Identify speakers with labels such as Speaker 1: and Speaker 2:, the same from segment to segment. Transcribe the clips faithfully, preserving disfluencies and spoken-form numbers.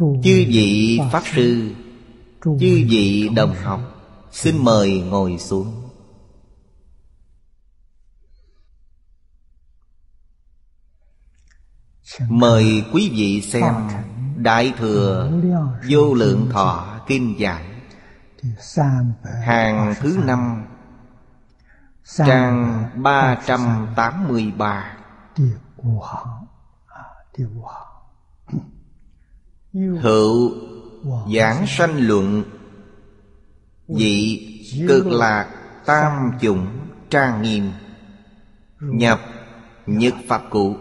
Speaker 1: Chư vị Pháp Sư, chư vị đồng học, xin mời ngồi xuống. Mời quý vị xem Đại Thừa Vô Lượng Thọ Kinh Giải, hàng thứ năm, trang ba trăm tám mươi ba. Hữu giảng sanh luận, vị cực lạc tam chủng trang nghiêm, nhập nhất pháp cụ.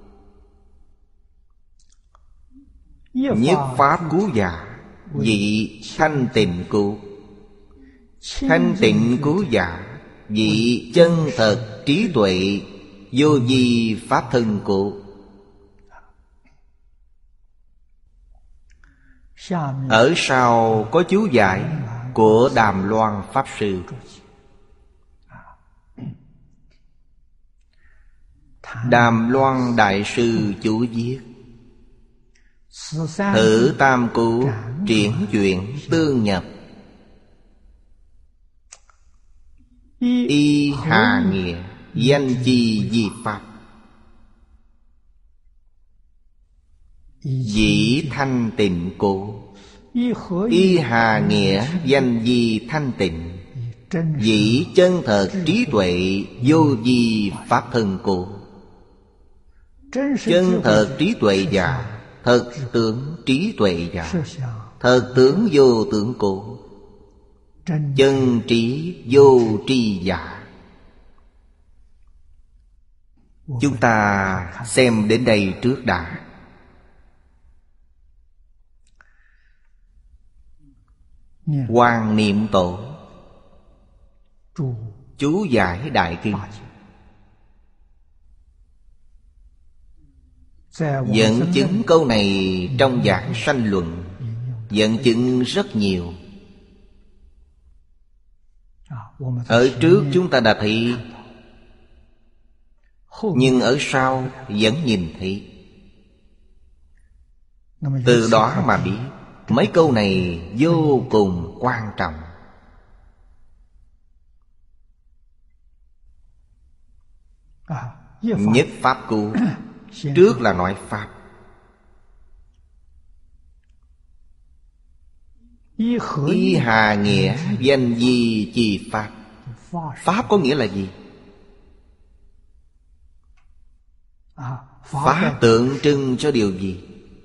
Speaker 1: Nhất pháp cứu giả, vị thanh tịnh cụ. Thanh tịnh cứu giả, vị chân thật trí tuệ, vô vi pháp thân cụ. Ở sau có chú giải của Đàm Loan Pháp Sư. Đàm Loan Đại Sư chú viết: thử tam cú triển chuyển tương nhập, y hà nghĩa danh chi di pháp. Dĩ thanh tịnh cố, y hà nghĩa danh di thanh tịnh. Dĩ chân thật trí tuệ, vô vi pháp thân cố. Chân thật trí tuệ giả, thật tướng trí tuệ giả, thật tướng vô tướng cố. Chân trí vô tri giả. Chúng ta xem đến đây trước đã. Hoàng Niệm Tổ chú giải Đại Kinh dẫn chứng câu này trong giảng sanh luận, dẫn chứng rất nhiều. Ở trước chúng ta đã thấy, nhưng ở sau vẫn nhìn thấy. Từ đó mà biết mấy câu này vô cùng quan trọng. Nhất pháp cụ, trước là nói pháp. Y hà nghĩa danh di chi pháp. Pháp có nghĩa là gì? Pháp tượng trưng cho điều gì?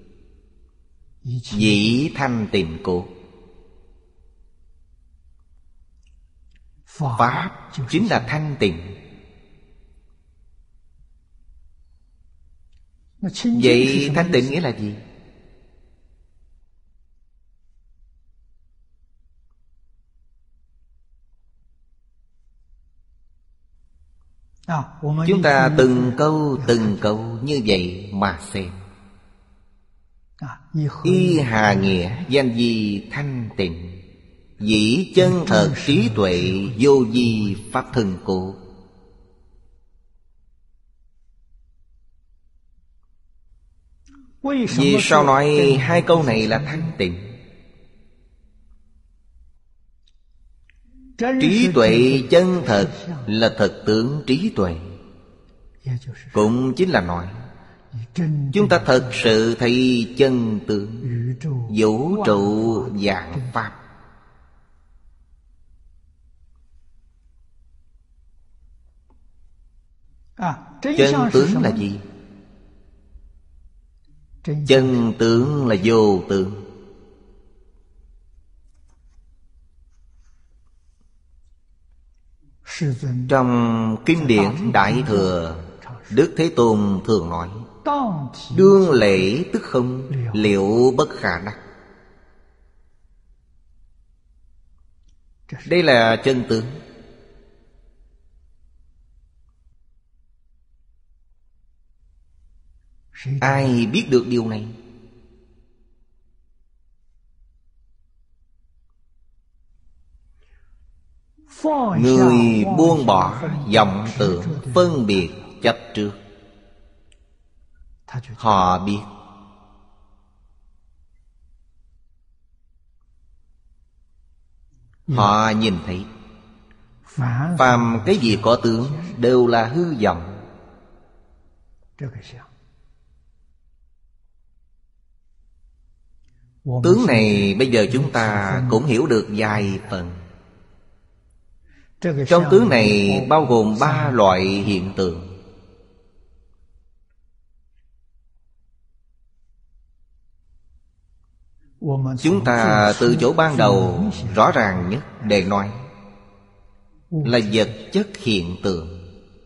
Speaker 1: Dĩ thanh tịnh cố. Pháp chính là thanh tịnh. Vậy thanh tịnh nghĩa là gì? Chúng ta từng câu từng câu như vậy mà xem. Y hà nghĩa danh di thanh tịnh. Dĩ chân thật trí tuệ, vô vi pháp thân cố. Vì sao nói hai câu này là thanh tịnh? Trí tuệ chân thật là thật tướng trí tuệ. Cũng chính là nói chúng ta thật sự thấy chân tướng vũ trụ vạn pháp. Chân tướng là gì? Chân tướng là vô tướng. Trong kinh điển Đại Thừa, Đức Thế Tôn thường nói: đương lễ tức không, liệu bất khả đắc. Đây là chân tướng. Ai biết được điều này? Người buông bỏ vọng tưởng phân biệt chấp trước, họ biết Họ nhìn thấy phàm cái gì có tướng đều là hư vọng. Tướng này bây giờ chúng ta cũng hiểu được vài phần. Trong tướng này bao gồm ba loại hiện tượng. Chúng ta từ chỗ ban đầu rõ ràng nhất để nói là vật chất hiện tượng.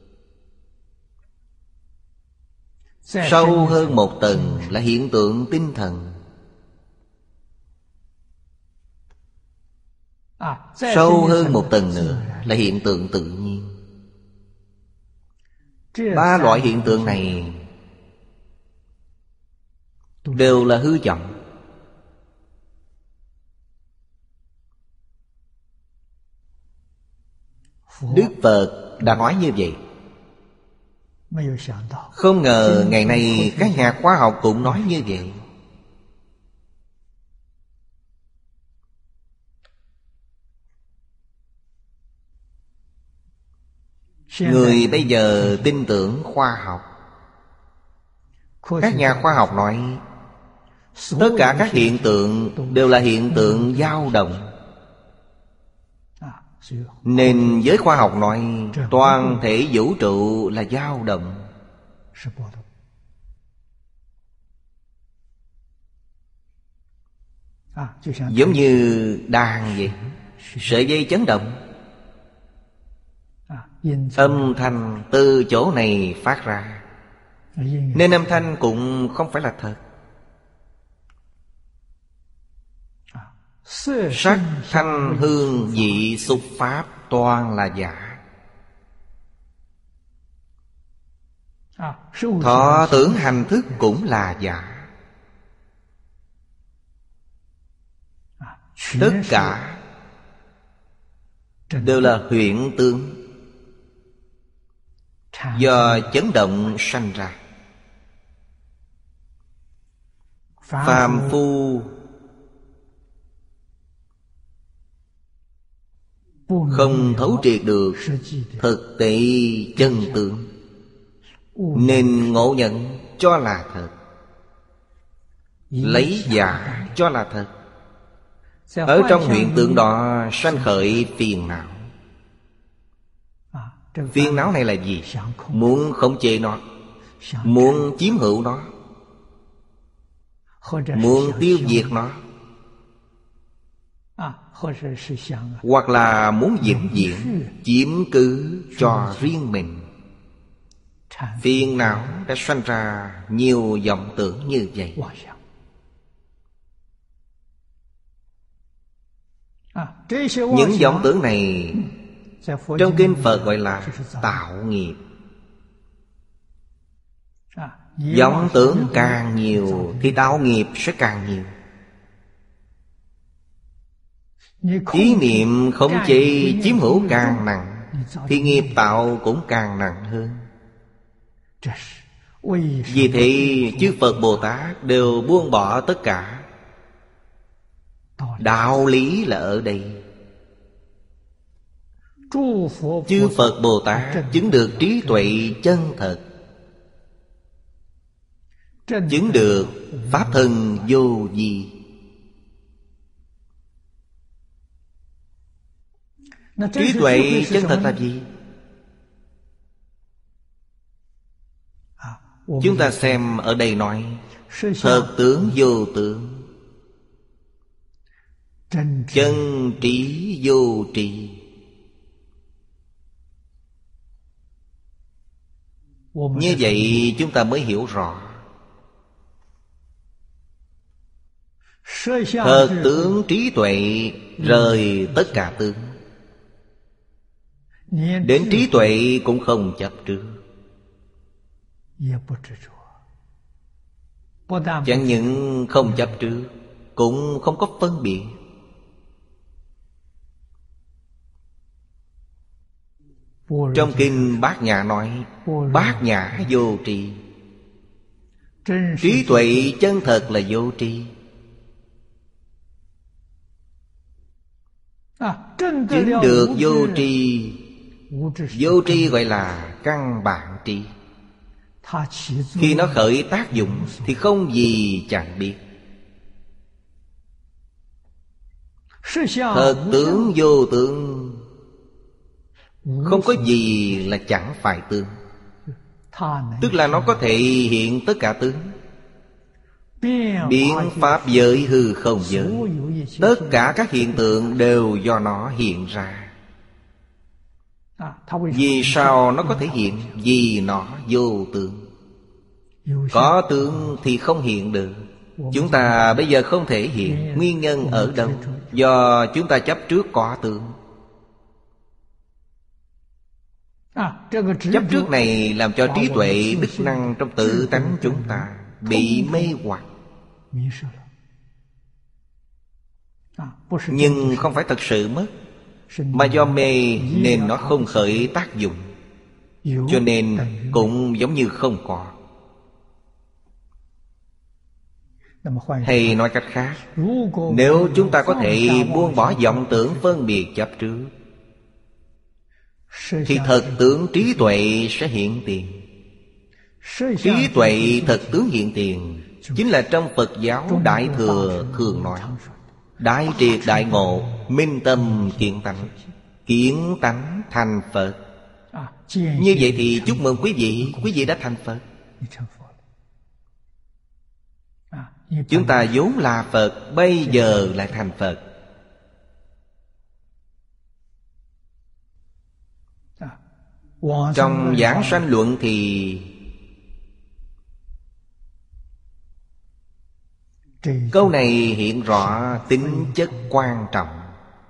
Speaker 1: Sâu hơn một tầng là hiện tượng tinh thần. Sâu hơn một tầng nữa là hiện tượng tự nhiên. Ba loại hiện tượng này đều là hư vọng. Đức Phật đã nói như vậy. Không ngờ ngày nay các nhà khoa học cũng nói như vậy. Người bây giờ tin tưởng khoa học. Các nhà khoa học nói tất cả các hiện tượng đều là hiện tượng dao động. Nên giới khoa học nói toàn thể vũ trụ là dao động. Giống như đàn vậy, sợi dây chấn động, âm thanh từ chỗ này phát ra, nên âm thanh cũng không phải là thật. Sắc, thanh, hương, vị, xúc, pháp toàn là giả. Thọ tưởng hành thức cũng là giả. Tất cả đều là huyễn tướng, do chấn động sanh ra. Phàm phu không thấu triệt được thực tế chân tướng, nên ngộ nhận cho là thật, lấy giả cho là thật. Ở trong hiện tượng đó sanh khởi phiền não. Phiền não này là gì? Muốn khống chế nó, muốn chiếm hữu nó, muốn tiêu diệt nó, hoặc là muốn vĩnh viễn chiếm cứ cho riêng mình. Phiền não đã sanh ra nhiều vọng tưởng như vậy. Những vọng tưởng này trong kinh Phật gọi là tạo nghiệp. Vọng tưởng càng nhiều thì tạo nghiệp sẽ càng nhiều. Ý niệm khống chế chiếm hữu càng nặng thì nghiệp tạo cũng càng nặng hơn. Vì thế chư Phật Bồ Tát đều buông bỏ tất cả. Đạo lý là ở đây. Chư Phật Bồ Tát chứng được trí tuệ chân thật, chứng được pháp thân vô vi. Trí tuệ chân thật là gì? Chúng ta xem ở đây nói thật tướng vô tướng, chân trí vô tri. Như vậy chúng ta mới hiểu rõ. Thật tướng trí tuệ rời tất cả tướng, đến trí tuệ cũng không chấp trước. Chẳng những không chấp trước, cũng không có phân biệt. Trong kinh Bát Nhã nói Bát Nhã vô tri. Trí tuệ chân thật là vô tri. Chứng được vô tri. Vô tri gọi là căn bản trí. Khi nó khởi tác dụng thì không gì chẳng biết. Thật tướng vô tướng, không có gì là chẳng phải tướng. Tức là nó có thể hiện tất cả tướng. Biến pháp giới hư không giới, tất cả các hiện tượng đều do nó hiện ra. Vì sao nó có thể hiện? Vì nó vô tướng. Có tướng thì không hiện được. Chúng ta bây giờ không thể hiện. Nguyên nhân ở đâu? Do chúng ta chấp trước có tướng. Chấp trước này làm cho trí tuệ đức năng trong tự tánh chúng ta bị mê hoặc. Nhưng không phải thật sự mất, mà do mê nên nó không khởi tác dụng, cho nên cũng giống như không có. Hay nói cách khác, nếu chúng ta có thể buông bỏ vọng tưởng phân biệt chấp trước, thì thật tướng trí tuệ sẽ hiện tiền. Trí tuệ thật tướng hiện tiền chính là trong Phật giáo Đại Thừa thường nói đại triệt đại ngộ, minh tâm kiến tánh, kiến tánh thành Phật. Như vậy thì chúc mừng quý vị, quý vị đã thành Phật. Chúng ta vốn là Phật, bây giờ lại thành Phật. Trong Giảng Sanh Luận thì câu này hiện rõ tính chất quan trọng.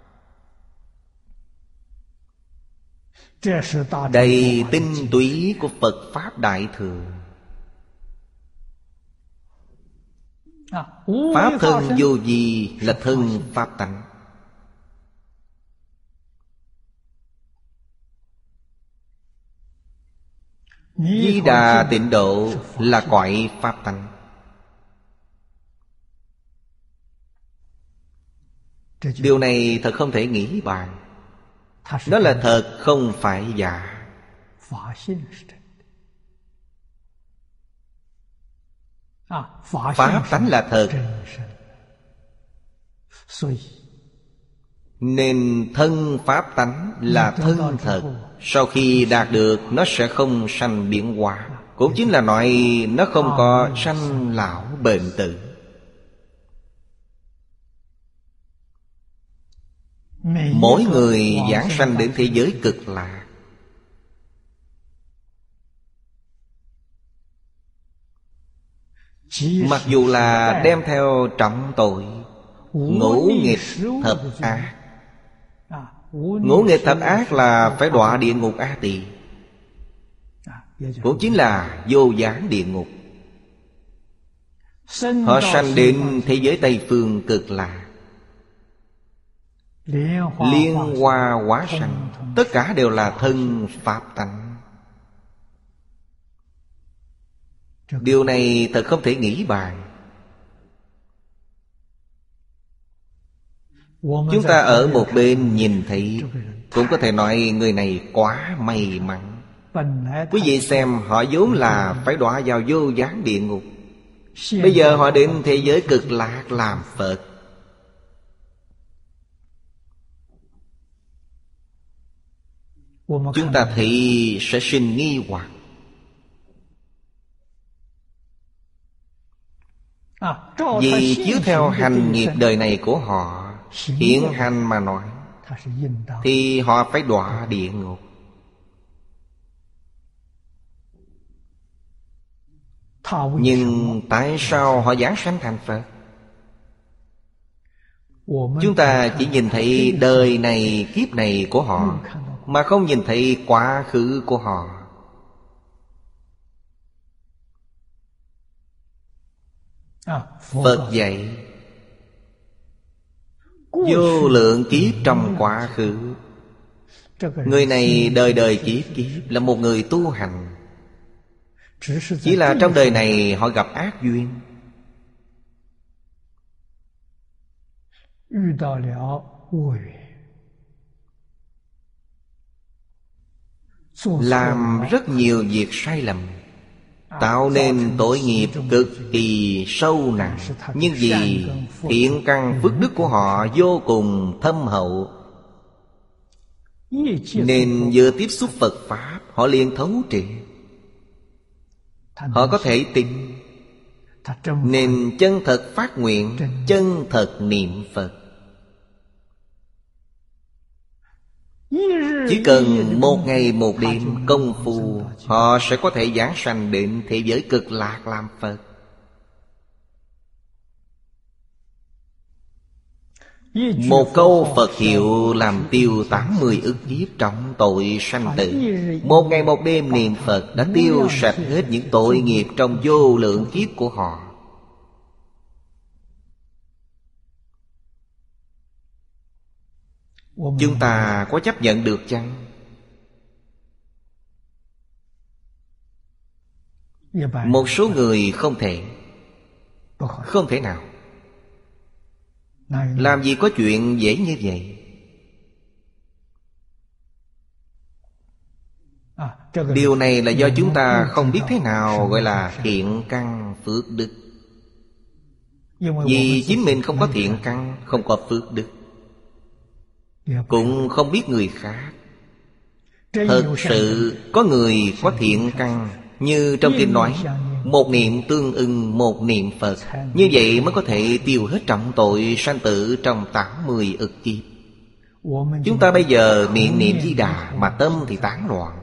Speaker 1: Đây tinh túy của Phật Pháp Đại Thừa. Pháp thân vô vi là thân Pháp tánh. Di Đà Tịnh Độ là cõi Pháp tánh. Điều này thật không thể nghĩ bàn. Nó là thật, không phải giả. Pháp tánh là thật, nên thân Pháp tánh là thân thật. Sau khi đạt được, nó sẽ không sanh biến hóa. Cũng chính là nói nó không có sanh lão bệnh tử. Mỗi người giảng sanh đến thế giới cực lạc. Mặc dù là đem theo trọng tội ngũ nghịch thập ác. Ngũ nghịch thập ác là phải đọa địa ngục A Tỳ, cũng chính là vô gián địa ngục. Họ sanh đến thế giới Tây Phương cực lạc, liên hoa hóa sanh, tất cả đều là thân Pháp tánh. Điều này thật không thể nghĩ bàn. Chúng ta ở một bên nhìn thấy, cũng có thể nói người này quá may mắn. Quý vị xem, họ vốn là phải đọa vào vô gián địa ngục, bây giờ họ đến thế giới cực lạc làm Phật. Chúng ta thì sẽ sinh nghi hoặc. Vì chiếu theo hành nghiệp đời này của họ, hiện hành mà nói, thì họ phải đọa địa ngục. Nhưng tại sao họ giảng sanh thành Phật? Chúng ta chỉ nhìn thấy đời này, kiếp này của họ, mà không nhìn thấy quá khứ của họ. Phật dạy vô lượng kiếp trong quá khứ, người này đời đời kiếp kiếp là một người tu hành. Chỉ là trong đời này họ gặp ác duyên, làm rất nhiều việc sai lầm, tạo nên tội nghiệp cực kỳ sâu nặng. Nhưng vì thiện căn phước đức của họ vô cùng thâm hậu, nên vừa tiếp xúc Phật Pháp, họ liền thấu triệt. Họ có thể tin, nên chân thật phát nguyện, chân thật niệm Phật. Chỉ cần một ngày một đêm công phu, họ sẽ có thể giảng sanh đến thế giới cực lạc làm Phật. Một câu Phật hiệu làm tiêu tám mươi ức kiếp trọng tội sanh tử. Một ngày một đêm niệm Phật đã tiêu sạch hết những tội nghiệp trong vô lượng kiếp của họ. Chúng ta có chấp nhận được chăng? Một số người không thể. Không thể nào. Làm gì có chuyện dễ như vậy? Điều này là do chúng ta không biết thế nào gọi là thiện căn phước đức. Vì chính mình không có thiện căn, không có phước đức, cũng không biết người khác. Thật sự có người có thiện căn, như trong kinh nói, một niệm tương ưng một niệm Phật. Như vậy mới có thể tiêu hết trọng tội sanh tử trong tám mươi ức kiếp. Chúng ta bây giờ niệm niệm Di Đà mà tâm thì tán loạn,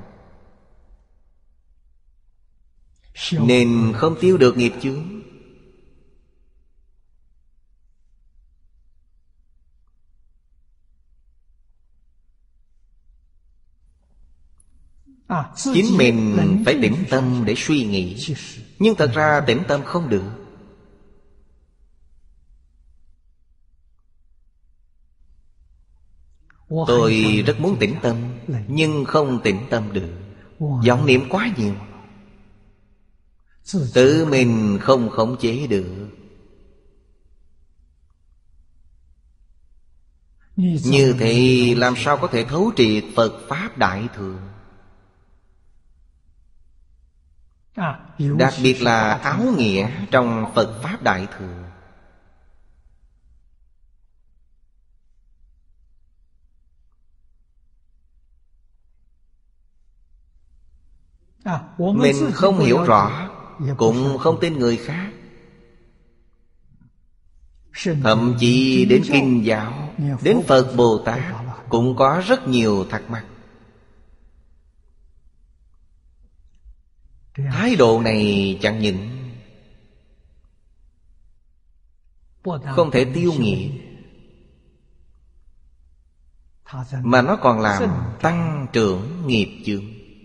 Speaker 1: nên không tiêu được nghiệp chướng. Chính mình phải tĩnh tâm để suy nghĩ, nhưng thật ra tĩnh tâm không được. Tôi rất muốn tĩnh tâm, nhưng không tĩnh tâm được. Vọng niệm quá nhiều, tự mình không khống chế được. Như thế làm sao có thể thấu triệt Phật Pháp Đại Thừa? Đặc biệt là áo nghĩa trong Phật Pháp Đại Thừa. Mình không hiểu rõ, cũng không tin người khác. Thậm chí đến kinh giáo, đến Phật Bồ Tát cũng có rất nhiều thắc mắc. Thái độ này chẳng những không thể tiêu nghiệp, mà nó còn làm tăng trưởng nghiệp chướng.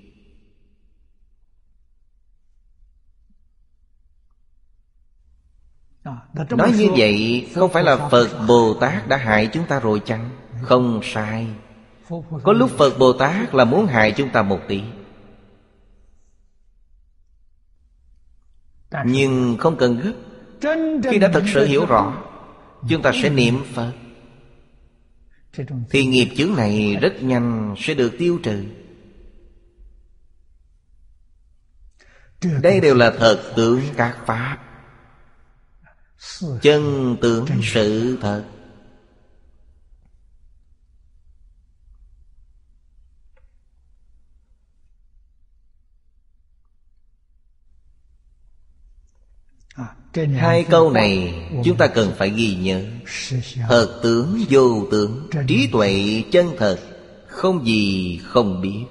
Speaker 1: Nói như vậy không phải là Phật Bồ Tát đã hại chúng ta rồi chăng? Không sai. Có lúc Phật Bồ Tát là muốn hại chúng ta một tí, nhưng không cần gấp. Khi đã thật sự hiểu rõ, chúng ta sẽ niệm Phật, thì nghiệp chướng này rất nhanh sẽ được tiêu trừ. Đây đều là thật tướng các pháp, chân tướng sự thật. Hai câu này chúng ta cần phải ghi nhớ. Thật tướng vô tướng, trí tuệ chân thật, không gì không biết.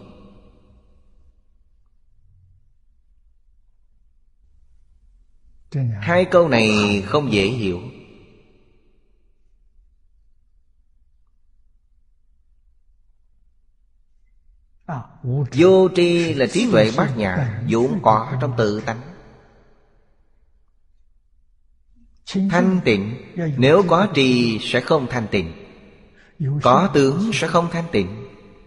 Speaker 1: Hai câu này không dễ hiểu. Vô tri là trí tuệ bát nhã vốn có trong tự tánh. Thanh tịnh, nếu có tri sẽ không thanh tịnh, có tướng sẽ không thanh tịnh.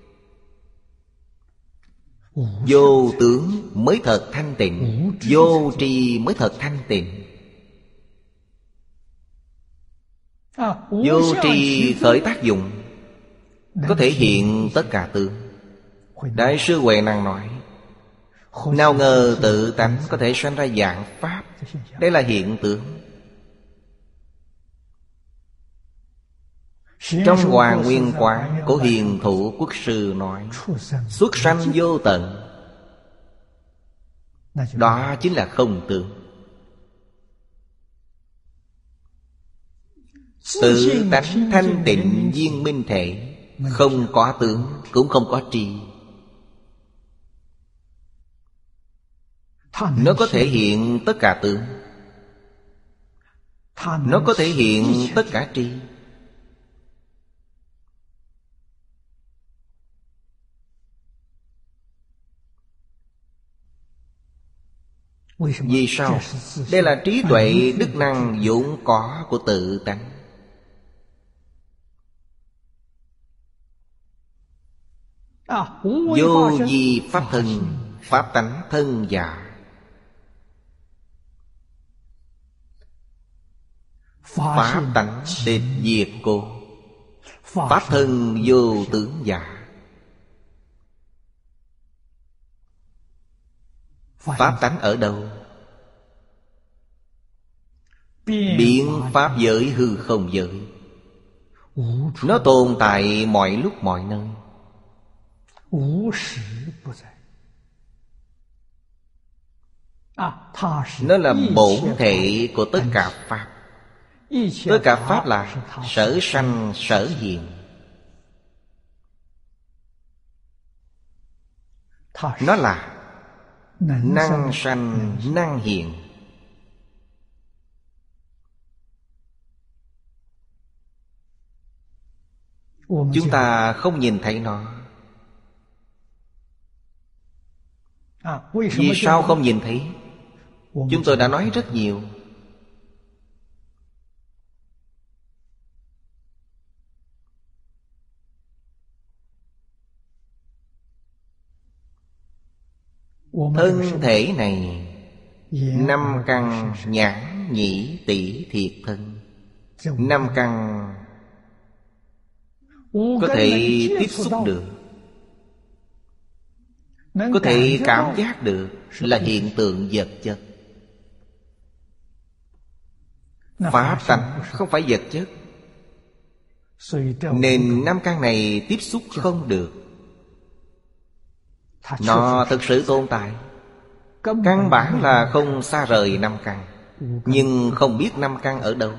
Speaker 1: Vô tướng mới thật thanh tịnh, vô tri mới thật thanh tịnh. Vô tri khởi tác dụng, có thể hiện tất cả tướng. Đại sư Huệ Năng nói: nào ngờ tự tánh có thể sanh ra dạng pháp. Đây là hiện tượng. Trong Hoàng Nguyên Quán của Hiền Thụ Quốc Sư nói: xuất sanh vô tận. Đó chính là không tướng. Tự tánh thanh tịnh viên minh thể, không có tướng cũng không có tri. Nó có thể hiện tất cả tướng, nó có thể hiện tất cả tri. Vì sao? Đây là trí tuệ đức năng vốn có của tự tánh. Vô vi pháp thân, pháp tánh thân giả. Pháp tánh tịch diệt cô, pháp thân vô tướng giả. Pháp tánh ở đâu? Biến pháp giới hư không giới. Nó tồn tại mọi lúc mọi nơi. Nó là bổn thể của tất cả pháp. Tất cả pháp là sở sanh sở hiện. Nó là năng sanh năng hiện. Chúng ta không nhìn thấy nó. Vì sao không nhìn thấy? Chúng tôi đã nói rất nhiều. Thân thể này năm căn nhãn nhĩ tỷ thiệt thân. Năm căn có thể tiếp xúc được, có thể cảm giác được, là hiện tượng vật chất. Pháp tánh không phải vật chất, nên năm căn này tiếp xúc không được. Nó thực sự tồn tại. Căn bản là không xa rời năm căn, nhưng không biết năm căn ở đâu.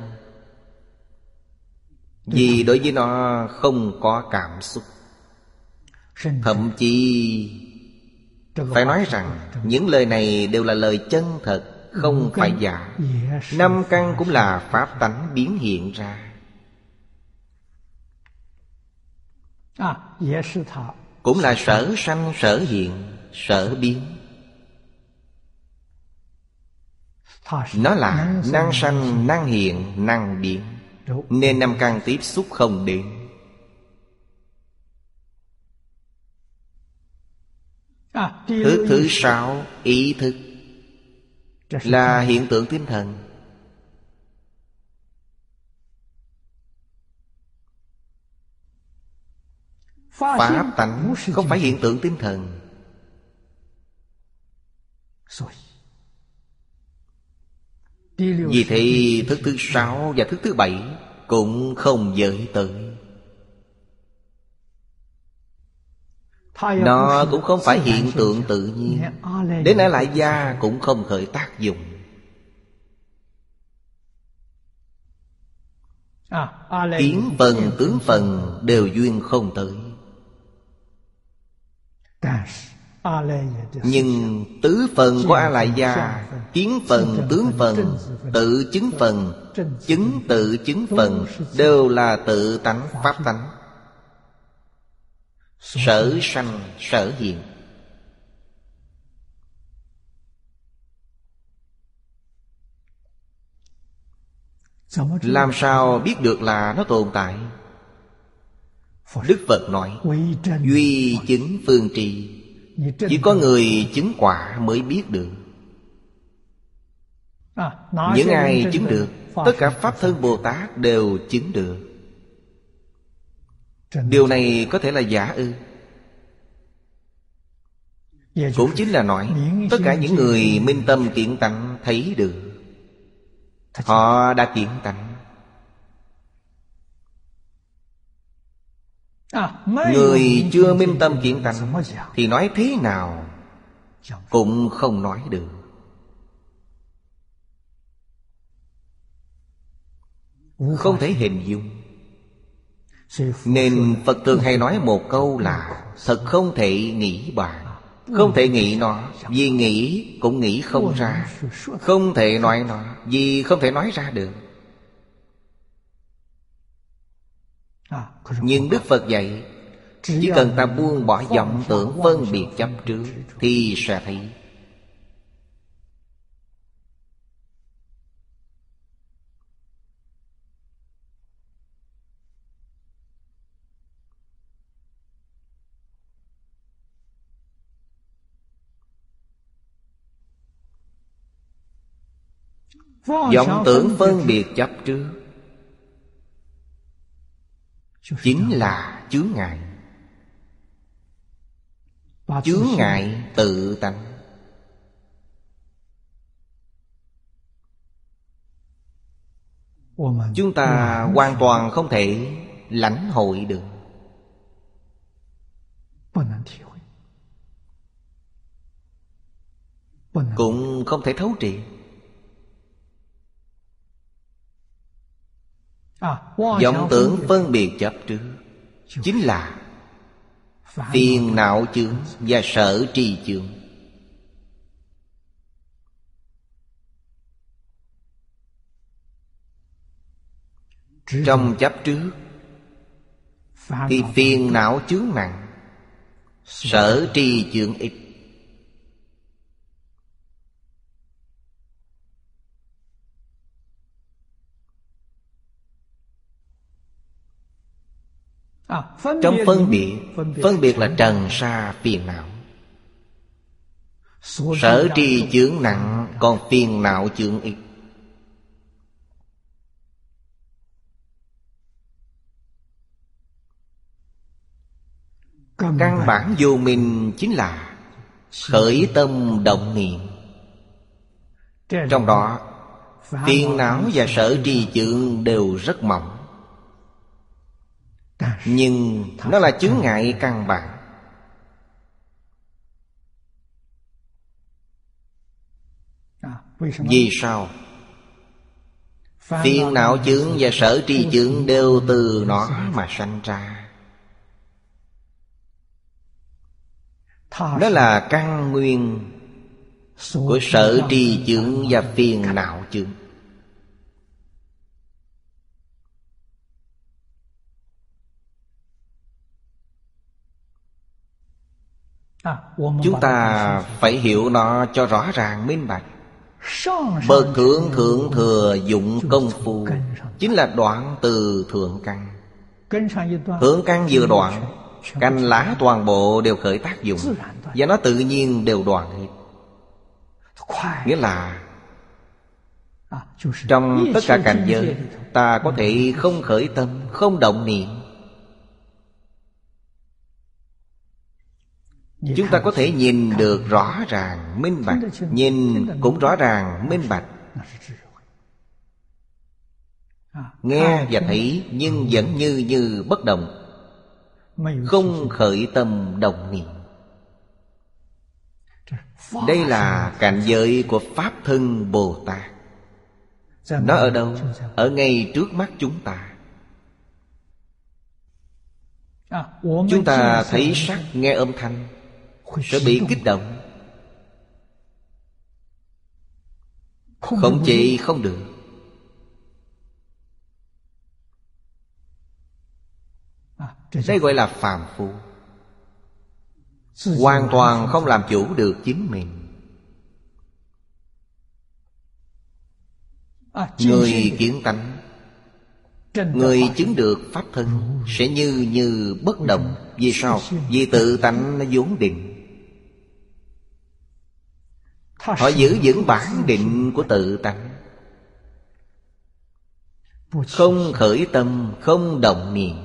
Speaker 1: Vì đối với nó không có cảm xúc. Thậm chí phải nói rằng những lời này đều là lời chân thật, không phải giả. Năm căn cũng là pháp tánh biến hiện ra, cũng là sở sanh sở hiện, sở biến. Nó là năng sanh năng hiện năng biến, nên năm căn tiếp xúc không đến. Thứ thứ sáu, ý thức, là hiện tượng tinh thần. Pháp tánh không phải hiện tượng tinh thần. Vì thế thức thứ sáu và thức thứ bảy cũng không giới tới. Nó cũng không phải hiện tượng tự nhiên. Đến ở lại gia cũng không khởi tác dụng. Kiến phần tướng phần đều duyên không tới. Nhưng tứ phần của A Lại Gia, kiến phần, tướng phần, tự chứng phần, chứng tự chứng phần, đều là tự tánh pháp tánh, sở sanh sở hiện. Làm sao biết được là nó tồn tại? Đức Phật nói: duy chứng phương trì. Chỉ có người chứng quả mới biết được. Những ai chứng được? Tất cả Pháp Thân Bồ Tát đều chứng được. Điều này có thể là giả ư? Cũng chính là nói tất cả những người minh tâm kiến tánh thấy được, họ đã kiến tánh. Người chưa minh tâm kiến tánh thì nói thế nào cũng không nói được. Không thể hình dung. Nên Phật thường hay nói một câu là thật không thể nghĩ bàn. Không thể nghĩ nó, vì nghĩ cũng nghĩ không ra. Không thể nói nó, vì không thể nói ra được. Nhưng Đức Phật dạy, chỉ cần ta buông bỏ vọng tưởng phân biệt chấp trước thì sẽ thấy. Vọng tưởng phân biệt chấp trước chính là chướng ngại. Chướng ngại tự tánh. Chúng ta hoàn toàn không thể lãnh hội được, cũng không thể thấu triệt. Vọng tưởng phân biệt chấp trước chính là phiền não chướng và sở tri chướng. Trong chấp trước thì phiền não chướng nặng, sở tri chướng ít. Trong phân biệt, phân biệt là trần sa phiền não. Sở tri chướng nặng, còn phiền não chướng ít. Căn bản vô minh chính là khởi tâm động niệm. Trong đó phiền não và sở tri chướng đều rất mỏng, nhưng nó là chướng ngại căn bản. Vì sao? Phiền não chướng và sở tri chướng đều từ nó mà sanh ra. Đó là căn nguyên của sở tri chướng và phiền não chướng. Chúng ta phải hiểu nó cho rõ ràng minh bạch. Bậc thượng thượng thừa dụng công phu chính là đoạn từ thượng căn. Thượng căn vừa đoạn, cành lá toàn bộ đều khởi tác dụng, và nó tự nhiên đều đoạn hết. Nghĩa là trong tất cả cảnh giới, ta có thể không khởi tâm, không động niệm. Chúng ta có thể nhìn được rõ ràng, minh bạch. Nhìn cũng rõ ràng, minh bạch. Nghe và thấy nhưng vẫn như như bất động, không khởi tâm động niệm. Đây là cảnh giới của Pháp Thân Bồ Tát. Nó ở đâu? Ở ngay trước mắt chúng ta. Chúng ta thấy sắc, nghe âm thanh sẽ bị kích động, khống chế không được. Đây gọi là phàm phu, hoàn toàn không làm chủ được chính mình. Người kiến tánh, người chứng được Pháp thân sẽ như như bất động. Vì sao? Vì tự tánh nó vốn định. Họ giữ vững bản định của tự tánh, không khởi tâm, không động niệm.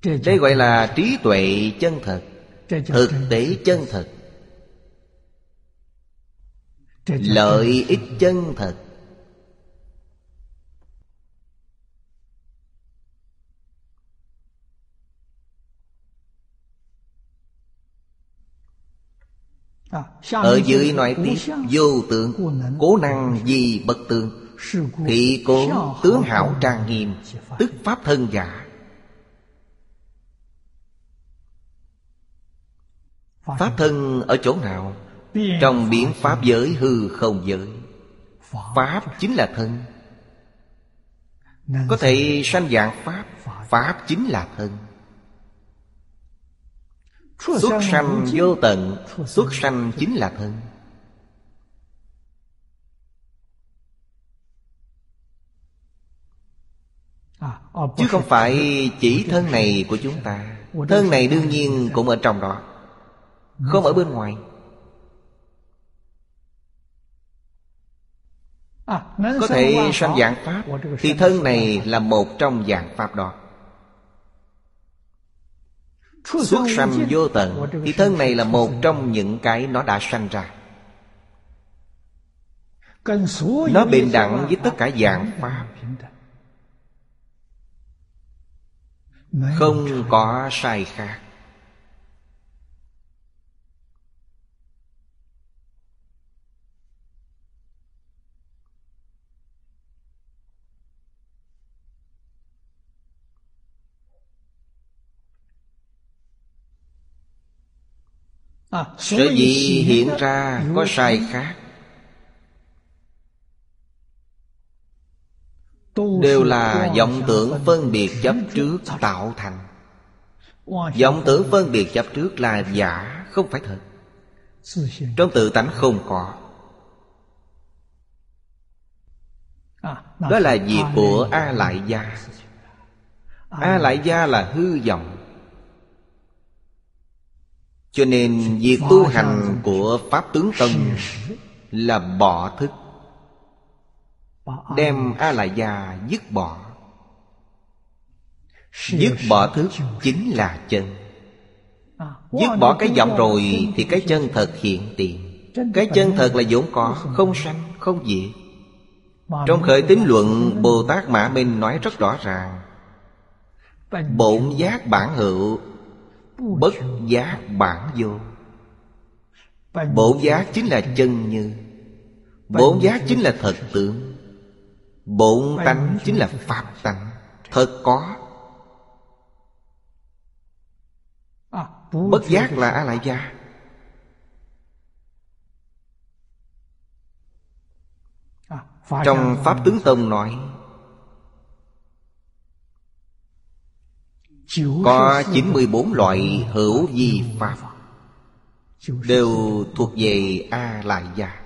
Speaker 1: Đây gọi là trí tuệ chân thật, thực tế chân thật, lợi ích chân thật. Ở dưới nói tiếp: vô tượng, cố năng vì bất tương. Thị cố tướng hảo trang nghiêm, tức pháp thân giả. Pháp thân ở chỗ nào? Trong biến pháp giới hư không giới. Pháp chính là thân. Có thể sanh dạng Pháp, Pháp chính là thân. Xuất sanh vô tận, xuất sanh chính là thân. Chứ không phải chỉ thân này của chúng ta. Thân này đương nhiên cũng ở trong đó, không ở bên ngoài. Có thể sanh dạng Pháp, thì thân này là một trong dạng Pháp đó. Xuất sanh vô tận, thì thân này là một trong những cái nó đã sanh ra. Nó bình đẳng với tất cả dạng Pháp, không có sai khác. Sở dĩ hiện ra có sai khác, đều là vọng tưởng phân biệt chấp trước tạo thành. Vọng tưởng phân biệt chấp trước là giả, không phải thật. Trong tự tánh không có. Đó là việc của A Lại Gia. A Lại Gia là hư vọng. Cho nên việc tu hành của Pháp Tướng Tông là bỏ thức, đem A Lại Gia dứt bỏ. Dứt bỏ thức chính là chân. Dứt bỏ cái vọng rồi thì cái chân thật hiện tiền. Cái chân thật là vốn có, không sanh, không diệt. Trong Khởi Tín Luận, Bồ Tát Mã Minh nói rất rõ ràng: bổn giác bản hữu, bất giác bản vô. Bổn giác chính là chân như, bổn giác chính là thật tướng, bổn tánh chính là pháp tánh, thật có. Bất giác là A Lại Gia. Trong Pháp Tướng Tông nói có chín mươi bốn loại hữu vi pháp, đều thuộc về A Lại Gia.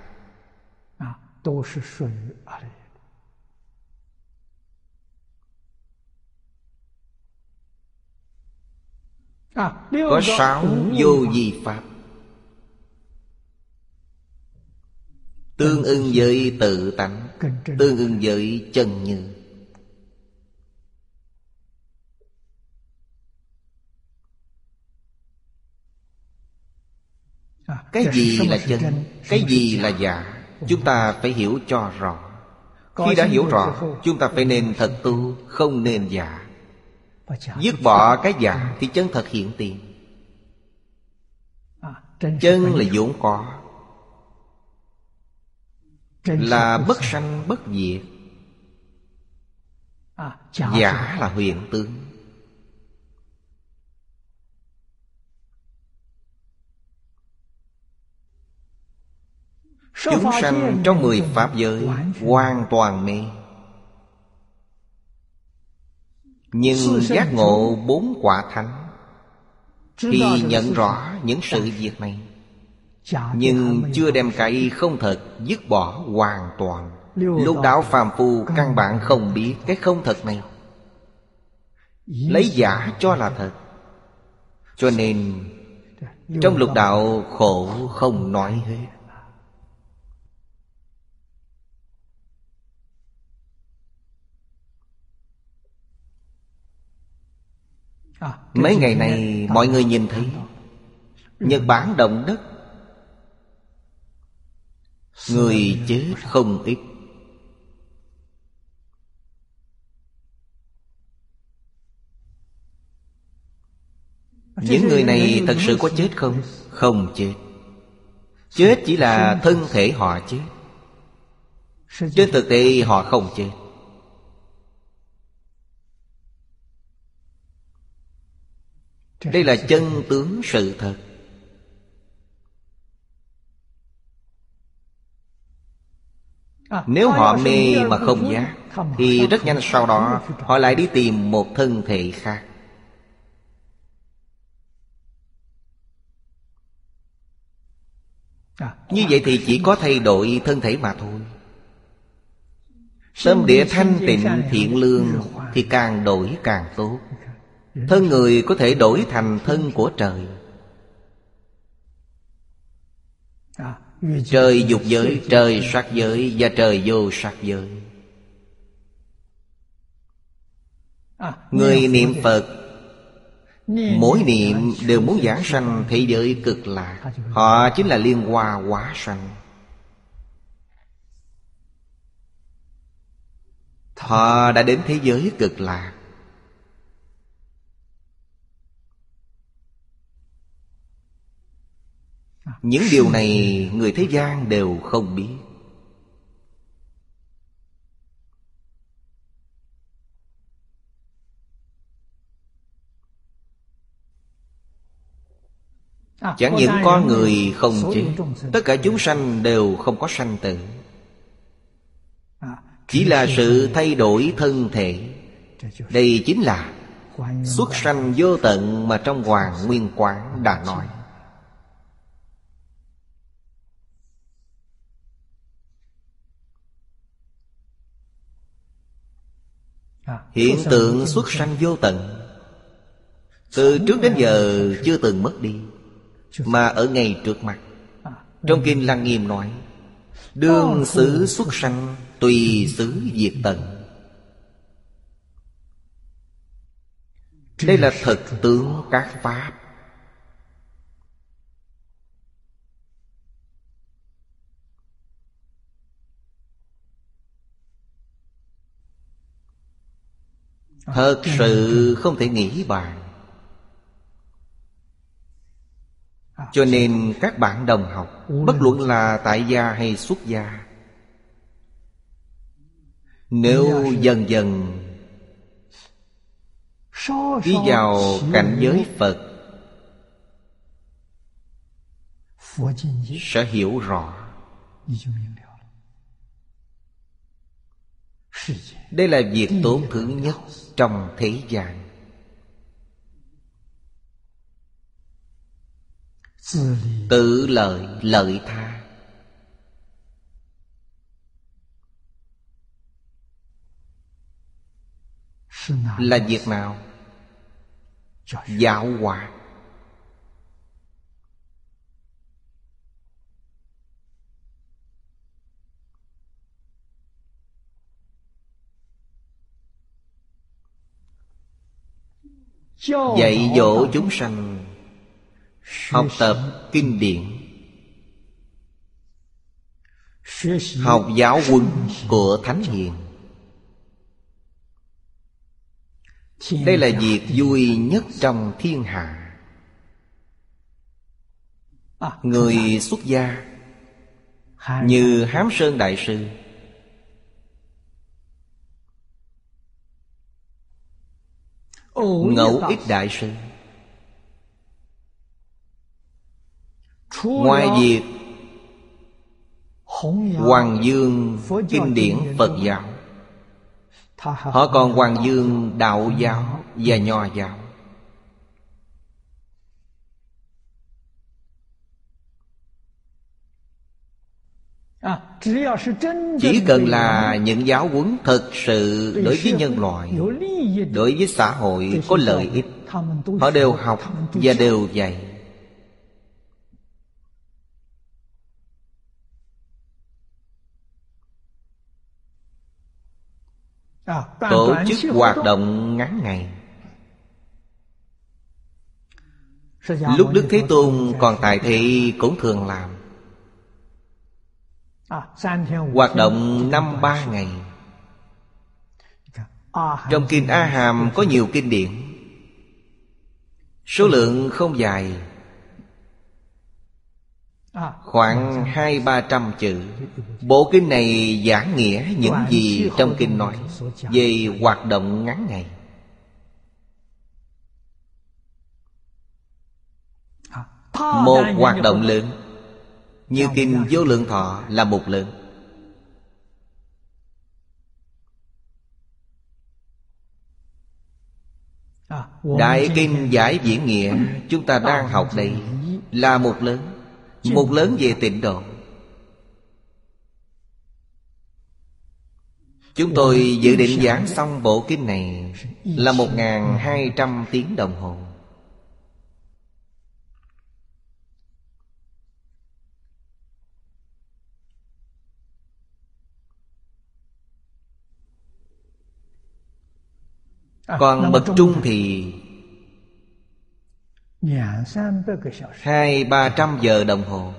Speaker 1: Có sáu vô vi pháp, tương ưng với tự tánh, tương ưng với chân như. Cái gì là chân, cái gì là giả, chúng ta phải hiểu cho rõ. Khi đã hiểu rõ, chúng ta phải nên thật tu, không nên giả. Dứt bỏ cái giả thì chân thật hiện tiền. Chân là vốn có, là bất sanh bất diệt. Giả là huyền tướng. Chúng sanh trong mười pháp giới hoàn toàn mê, nhưng giác ngộ bốn quả thánh thì nhận rõ những sự việc này, nhưng chưa đem cái không thật dứt bỏ hoàn toàn. Lục đạo phàm phu căn bản không biết cái không thật này, lấy giả cho là thật. Cho nên trong lục đạo khổ không nói hết. Mấy ngày này mọi người nhìn thấy Nhật Bản động đất, người chết không ít. Những người này thật sự có chết không? Không chết. Chết chỉ là thân thể họ chết, trên thực tế họ không chết. Đây là chân tướng sự thật. Nếu họ mê mà không giác thì rất nhanh sau đó họ lại đi tìm một thân thể khác. Như vậy thì chỉ có thay đổi thân thể mà thôi. Tâm địa thanh tịnh thiện lương thì càng đổi càng tốt. Thân người có thể đổi thành thân của trời. Trời dục giới, trời sắc giới và trời vô sắc giới. Người niệm Phật, mỗi niệm đều muốn giảng sanh thế giới cực lạc. Họ chính là liên hoa hóa sanh. Họ đã đến thế giới cực lạc. Những điều này người thế gian đều không biết. Chẳng những con người không chết, tất cả chúng sanh đều không có sanh tử. Chỉ là sự thay đổi thân thể. Đây chính là xuất sanh vô tận mà trong Hoàng Nguyên Quán đã nói. Hiện tượng xuất sanh vô tận, từ trước đến giờ chưa từng mất đi, mà ở ngay trước mặt. Trong Kinh Lăng Nghiêm nói: đương xứ xuất sanh, tùy xứ diệt tận. Đây là thực tướng các pháp. Thật sự không thể nghĩ bàn. Cho nên các bạn đồng học, bất luận là tại gia hay xuất gia, nếu dần dần đi vào cảnh giới Phật, sẽ hiểu rõ. Đây là việc tốt thứ nhất trong thế gian. Tự lợi lợi tha. Là việc nào? Giáo hóa. Dạy dỗ chúng sanh học tập kinh điển, học giáo huấn của Thánh Hiền. Đây là việc vui nhất trong thiên hạ. Người xuất gia như Hám Sơn Đại Sư, Ngẫu Ích Đại Sư, ngoài việc hoàng dương kinh điển Phật giáo, họ còn hoàng dương đạo giáo và nho giáo. Chỉ cần là những giáo huấn thật sự đối với nhân loại, đối với xã hội có lợi ích, họ đều học và đều dạy. Tổ chức hoạt động ngắn ngày, Lúc Đức Thế Tôn còn tại thị cũng thường làm. Hoạt động năm ba ngày. Trong Kinh A Hàm có nhiều kinh điển, số lượng không dài, khoảng hai ba trăm chữ. Bộ kinh này giảng nghĩa những gì trong kinh nói về hoạt động ngắn ngày. Một hoạt động lớn như kinh Vô Lượng Thọ là một lớn. Đại kinh Giải Viễn Nghĩa chúng ta đang học đây là một lớn. Một lớn về tịnh độ. Chúng tôi dự định giảng xong bộ kinh này là một nghìn hai trăm tiếng đồng hồ. Còn bậc trung thì hai ba trăm giờ đồng hồ.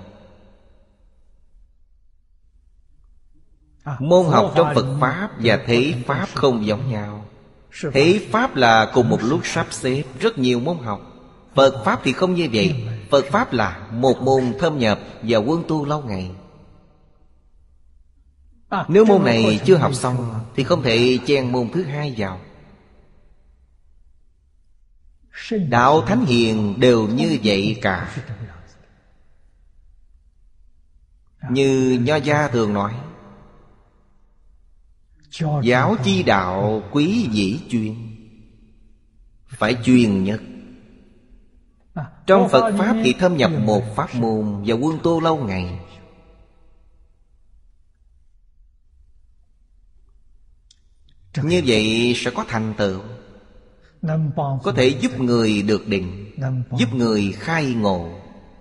Speaker 1: Môn học trong Phật Pháp và Thế Pháp không giống nhau. Thế Pháp là cùng một lúc sắp xếp rất nhiều môn học. Phật Pháp thì không như vậy. Phật Pháp là một môn thâm nhập và quân tu lâu ngày. Nếu môn này chưa học xong thì không thể chen môn thứ hai vào. Đạo Thánh Hiền đều như vậy cả. Như Nho Gia thường nói, giáo chi đạo quý dĩ chuyên. Phải chuyên nhất. Trong Phật Pháp thì thâm nhập một pháp môn và quân tu lâu ngày. Như vậy sẽ có thành tựu, có thể giúp người được định, giúp người khai ngộ.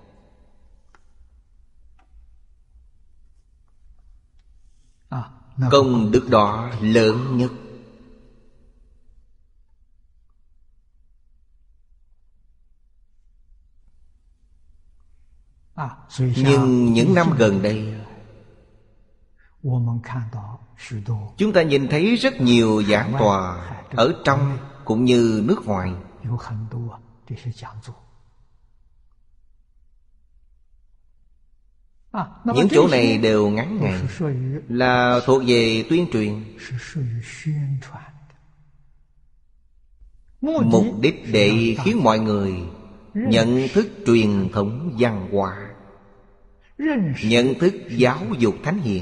Speaker 1: Công đức đó lớn nhất. Nhưng những năm gần đây, chúng ta nhìn thấy rất nhiều giảng tòa ở trong cũng như nước ngoài. Những chỗ này đều ngắn ngày, là thuộc về tuyên truyền. Mục đích để khiến mọi người nhận thức truyền thống văn hóa, nhận thức giáo dục thánh hiền.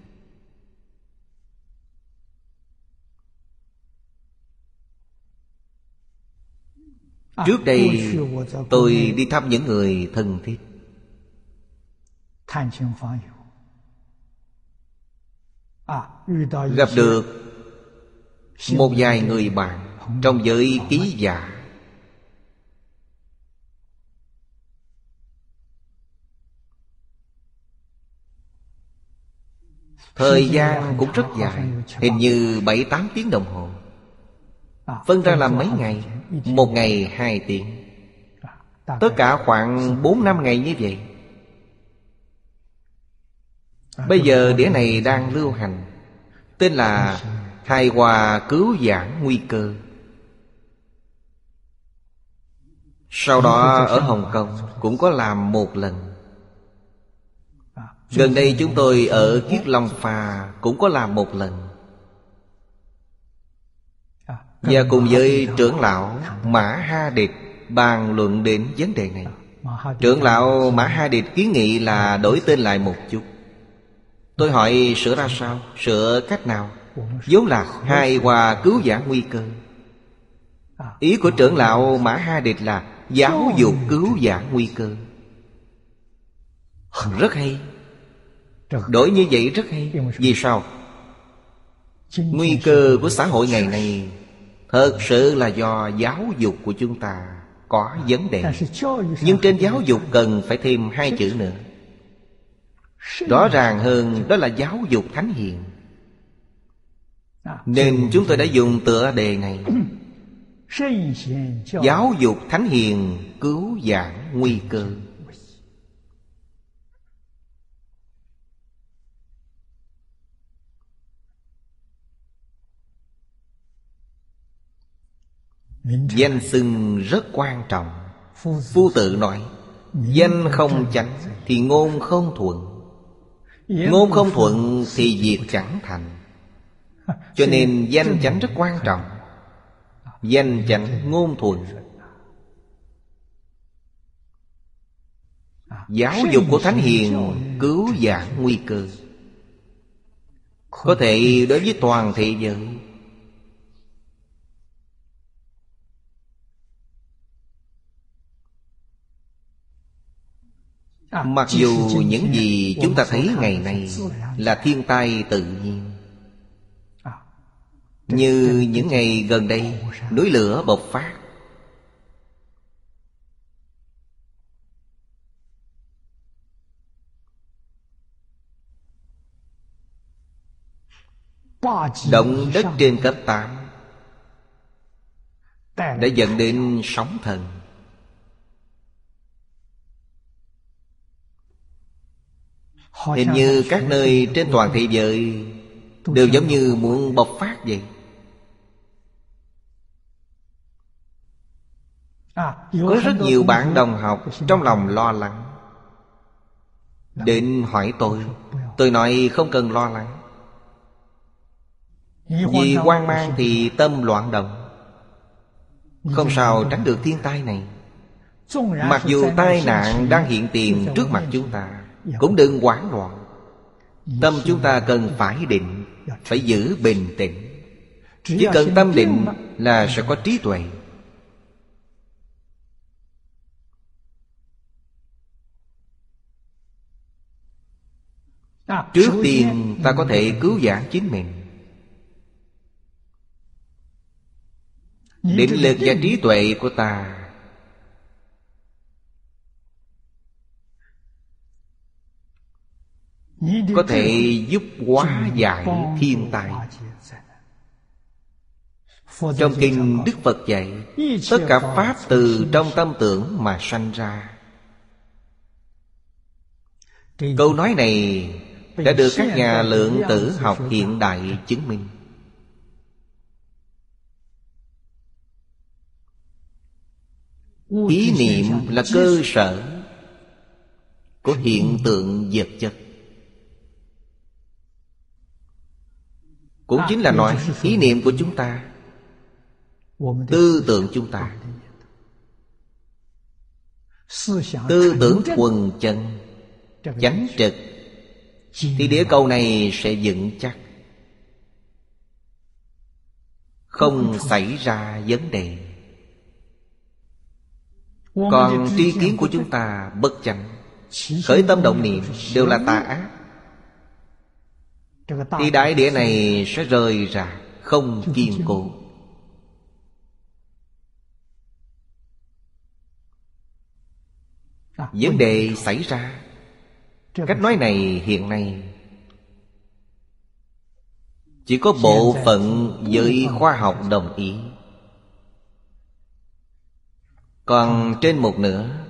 Speaker 1: Trước đây tôi đi thăm những người thân thiết, gặp được một vài người bạn trong giới ký giả. Thời gian cũng rất dài, hình như bảy tám tiếng đồng hồ. Phân ra làm mấy ngày? Một ngày hai tiếng. Tất cả khoảng bốn năm ngày như vậy. Bây giờ đĩa này đang lưu hành, tên là Hài Hòa Cứu Giảng Nguy Cơ. Sau đó ở Hồng Kông cũng có làm một lần. Gần đây chúng tôi ở Kiết Long Pha cũng có làm một lần. Và cùng với trưởng lão Mã Ha Địch bàn luận đến vấn đề này. Trưởng lão Mã Ha Địch kiến nghị là đổi tên lại một chút. Tôi hỏi sửa ra sao? Sửa cách nào? Vốn là Hài Hòa Cứu Giảng Nguy Cơ. Ý của trưởng lão Mã Ha Địch là giáo dục cứu giảng nguy cơ. Rất hay. Đổi như vậy rất hay. Vì sao? Nguy cơ của xã hội ngày nay thật sự là do giáo dục của chúng ta có vấn đề. Nhưng trên giáo dục cần phải thêm hai chữ nữa. Rõ ràng hơn đó là giáo dục thánh hiền. Nên chúng tôi đã dùng tựa đề này: Giáo dục thánh hiền cứu vãn nguy cơ. Danh xưng rất quan trọng. Phu Tự nói, danh không chánh thì ngôn không thuận, ngôn không thuận thì việc chẳng thành. Cho nên danh chánh rất quan trọng. Danh chánh ngôn thuận. Giáo dục của thánh hiền cứu vãn nguy cơ. Có thể đối với toàn thế giới. Mặc dù những gì chúng ta thấy ngày nay là thiên tai tự nhiên, như những ngày gần đây núi lửa bộc phát, động đất trên cấp tám đã dẫn đến sóng thần. Hình như các nơi trên toàn thế giới đều giống như muốn bộc phát vậy. Có rất nhiều bạn đồng học trong lòng lo lắng, đến hỏi tôi. Tôi nói không cần lo lắng. Vì hoang mang thì tâm loạn động, không sao tránh được thiên tai này. Mặc dù tai nạn đang hiện tiền trước mặt chúng ta, cũng đừng hoảng loạn. Tâm chúng ta cần phải định, phải giữ bình tĩnh. Chỉ cần tâm định là sẽ có trí tuệ. Trước tiên ta có thể cứu vãn chính mình. Định lực và trí tuệ của ta có thể giúp hóa giải thiên tai. Trong kinh Đức Phật dạy, tất cả pháp từ trong tâm tưởng mà sanh ra. Câu nói này đã được các nhà lượng tử học hiện đại chứng minh. Ý niệm là cơ sở của hiện tượng vật chất. Cũng chính là nói ý niệm của chúng ta, tư tưởng chúng ta. Tư tưởng thuần chân, chánh trực, thì địa cầu này sẽ vững chắc, không xảy ra vấn đề. Còn tri kiến của chúng ta bất chánh, khởi tâm động niệm đều là tà ác, thì đại địa này sẽ rời rạc, không kiên cố. Vấn đề xảy ra. Cách nói này hiện nay chỉ có bộ phận giới khoa học đồng ý, còn trên một nửa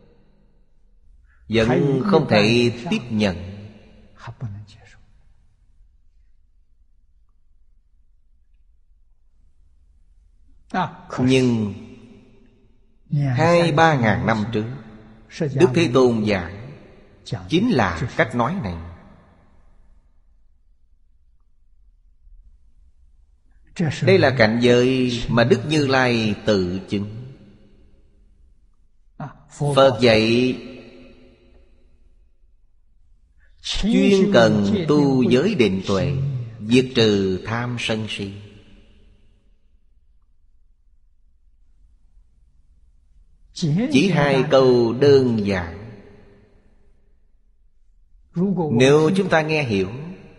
Speaker 1: vẫn không thể tiếp nhận. Nhưng hai ba ngàn năm trước, Đức Thế Tôn giảng chính là cách nói này. Đây là cảnh giới mà Đức Như Lai tự chứng. Phật dạy chuyên cần tu giới định tuệ, diệt trừ tham sân si. Chỉ hai câu đơn giản, nếu chúng ta nghe hiểu,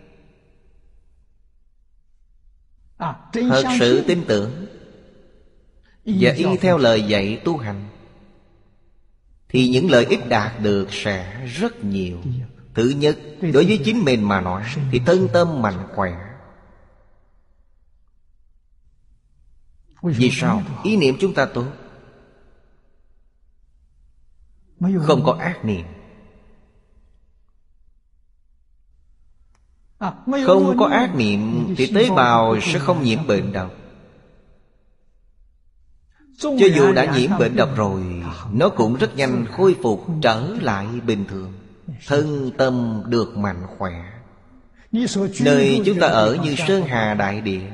Speaker 1: thật sự tin tưởng và y theo lời dạy tu hành, thì những lợi ích đạt được sẽ rất nhiều. Thứ nhất, đối với chính mình mà nói thì thân tâm mạnh khỏe. Vì sao? Ý niệm chúng ta tốt, không có ác niệm. Không có ác niệm thì tế bào sẽ không nhiễm bệnh độc. Cho dù đã nhiễm bệnh độc rồi, nó cũng rất nhanh khôi phục trở lại bình thường. Thân tâm được mạnh khỏe. Nơi chúng ta ở như Sơn Hà Đại Địa.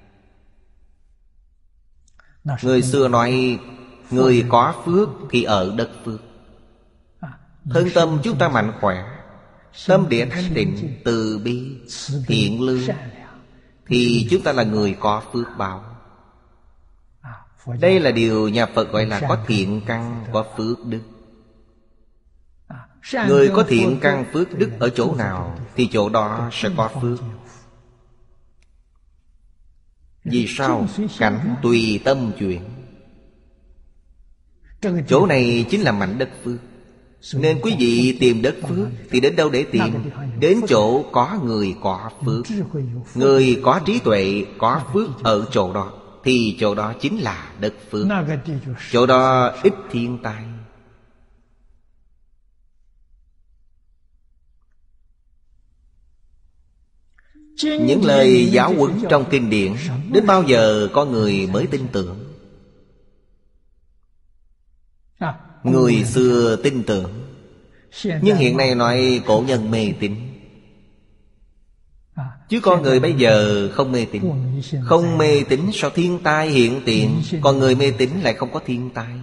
Speaker 1: Người xưa nói người có phước thì ở đất phước. Thân tâm chúng ta mạnh khỏe, tâm địa thanh tịnh, từ bi, thiện lương, thì chúng ta là người có phước báo. Đây là điều nhà Phật gọi là có thiện căn, có phước đức. Người có thiện căn phước đức ở chỗ nào thì chỗ đó sẽ có phước. Vì sao? Cảnh tùy tâm chuyển. Chỗ này chính là mảnh đất phước. Nên quý vị tìm đất phước thì đến đâu để tìm? Đến chỗ có người có phước. Người có trí tuệ, có phước ở chỗ đó, thì chỗ đó chính là đất phước. Chỗ đó ít thiên tai. Những lời giáo huấn trong kinh điển đến bao giờ có người mới tin tưởng? Người xưa tin tưởng, nhưng hiện nay nói cổ nhân mê tín. Chứ con người bây giờ không mê tín. Không mê tín sao thiên tai hiện tiền? Còn người mê tín lại không có thiên tai.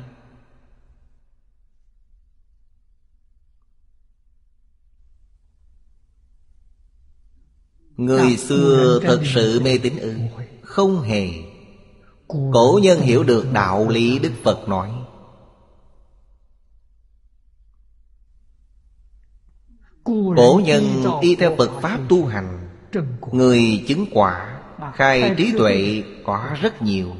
Speaker 1: Người xưa thật sự mê tín ư? Không hề. Cổ nhân hiểu được đạo lý Đức Phật nói. Cổ nhân đi theo Phật Pháp tu hành, người chứng quả, khai trí tuệ có rất nhiều.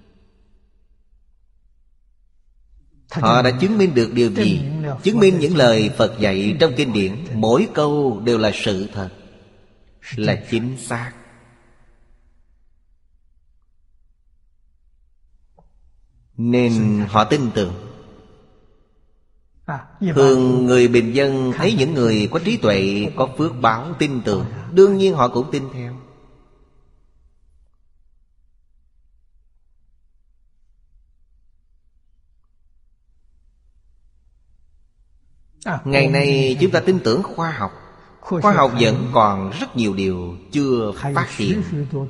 Speaker 1: Họ đã chứng minh được điều gì? Chứng minh những lời Phật dạy trong kinh điển, mỗi câu đều là sự thật, là chính xác. Nên họ tin tưởng. Thường người bình dân thấy những người có trí tuệ, có phước báo tin tưởng, đương nhiên họ cũng tin theo. Ngày nay chúng ta tin tưởng khoa học. Khoa học vẫn còn rất nhiều điều chưa phát hiện.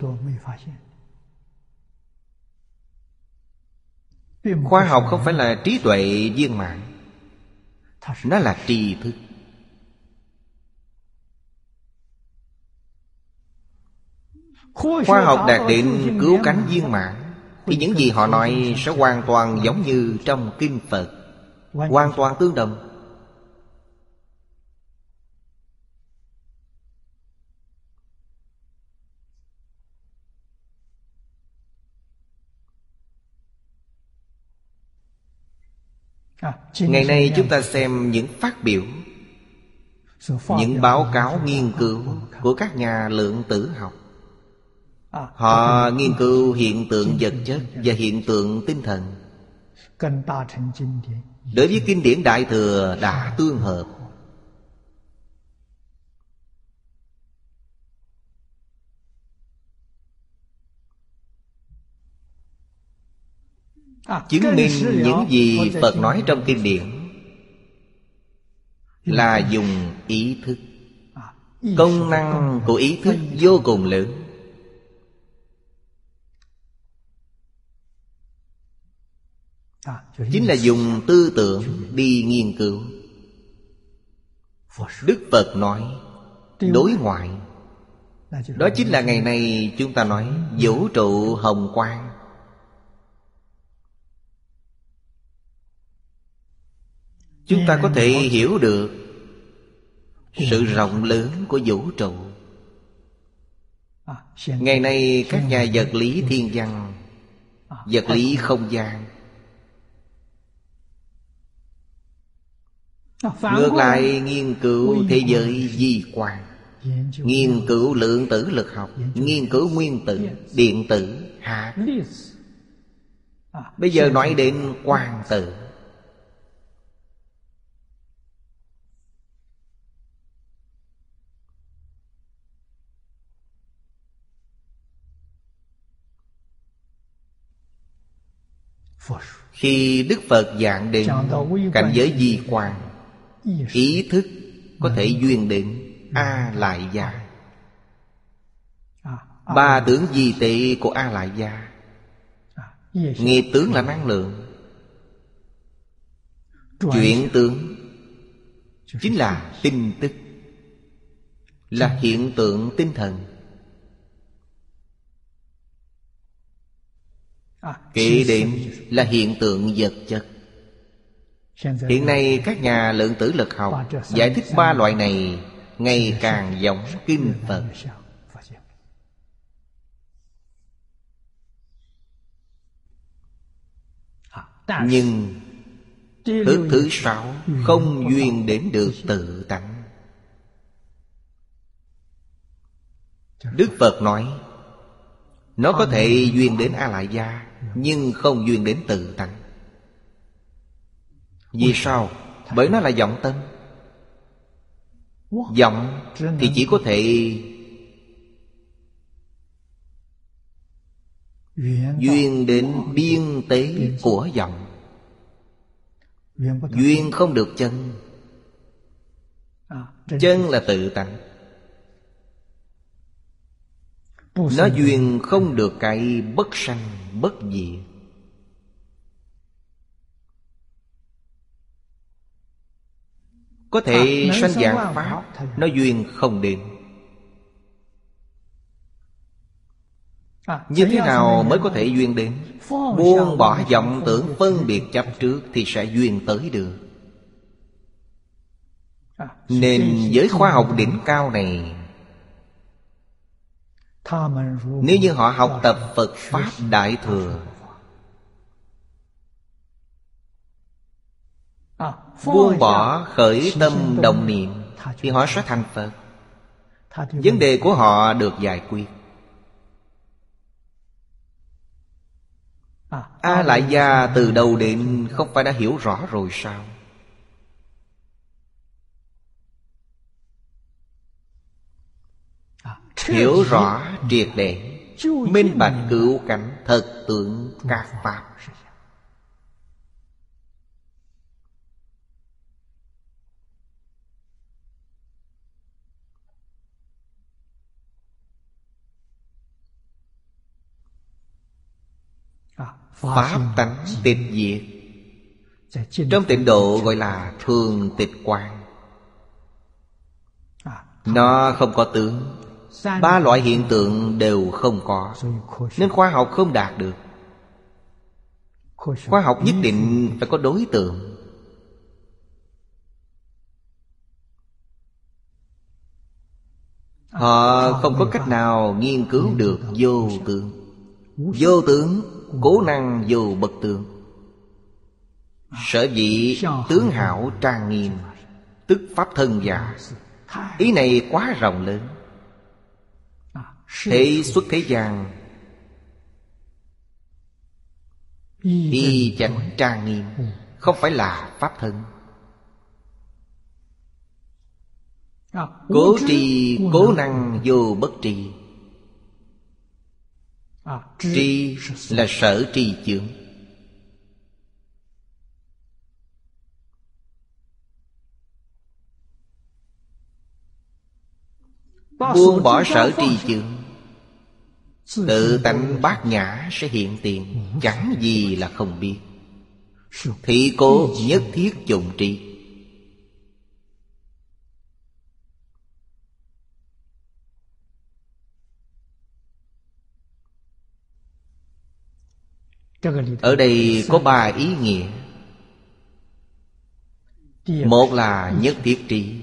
Speaker 1: Khoa học không phải là trí tuệ viên mãn, nó là tri thức. Khoa học đạt đến cứu cánh viên mãn thì những gì họ nói sẽ hoàn toàn giống như trong kinh Phật, hoàn toàn tương đồng. Ngày nay chúng ta xem những phát biểu, những báo cáo nghiên cứu của các nhà lượng tử học. Họ nghiên cứu hiện tượng vật chất và hiện tượng tinh thần. Đối với kinh điển Đại Thừa đã tương hợp. Chứng minh những gì Phật nói trong kinh điển là dùng ý thức. Công năng của ý thức vô cùng lớn. Chính là dùng tư tưởng đi nghiên cứu. Đức Phật nói đối ngoại, đó chính là ngày nay chúng ta nói vũ trụ hồng quang. Chúng ta có thể hiểu được sự rộng lớn của vũ trụ. Ngày nay các nhà vật lý thiên văn, vật lý không gian, ngược lại nghiên cứu thế giới di quan, nghiên cứu lượng tử lực học, nghiên cứu nguyên tử, điện tử, hạt, Bây giờ nói đến Quang Tự. Khi Đức Phật giảng đến cảnh giới di quan, ý thức có thể duyên đến A Lại Gia. Ba tướng di tệ của A Lại Gia. Nghiệp tướng là năng lượng, chuyển tướng chính là tin tức, là hiện tượng tinh thần. Kể đến là hiện tượng vật chất. Hiện nay các nhà lượng tử lực học giải thích ba loại này ngày càng giống kinh Phật. Nhưng thức thứ sáu không duyên đến được tự tánh. Đức Phật nói nó có thể duyên đến A Lại Gia, nhưng không duyên đến tự tánh. Vì sao? Bởi nó là vọng tâm. Vọng thì chỉ có thể duyên đến biên tế của vọng, duyên không được chân. Chân là tự tánh. Nó duyên không được cái bất sanh bất diệt. Có thể sanh dạng pháp, nó duyên không đến. Như thế nào mới có thể duyên đến? Buông bỏ vọng tưởng phân biệt chấp trước thì sẽ duyên tới được. Nên với khoa học đỉnh cao này, nếu như họ học tập Phật Pháp Đại Thừa, buông bỏ khởi tâm động niệm, thì họ sẽ thành Phật. Vấn đề của họ được giải quyết. A Lại Gia từ đầu đến không phải đã hiểu rõ rồi sao? Hiểu rõ triệt để, minh bạch cửu cảnh, thật tướng các pháp. Pháp tánh tịch diệt, trong tịnh độ gọi là thường tịch quang. Nó không có tướng. Ba loại hiện tượng đều không có, nên khoa học không đạt được. Khoa học nhất định phải có đối tượng. Họ không có cách nào nghiên cứu được vô tướng. Vô tướng cố năng vô bất tướng. Sở dĩ tướng hảo trang nghiêm, tức pháp thân giả. Ý này quá rộng lớn. Thế xuất thế gian, y chánh trang nghiêm, không phải là pháp thân. Cố trì cố năng vô bất trì. Tri là sở tri chướng. Buông bỏ sở tri chướng, tự tánh bát nhã sẽ hiện tiền. Chẳng gì là không biết. Thị cố nhất thiết dụng tri. Ở đây có ba ý nghĩa. Một là nhất thiết tri.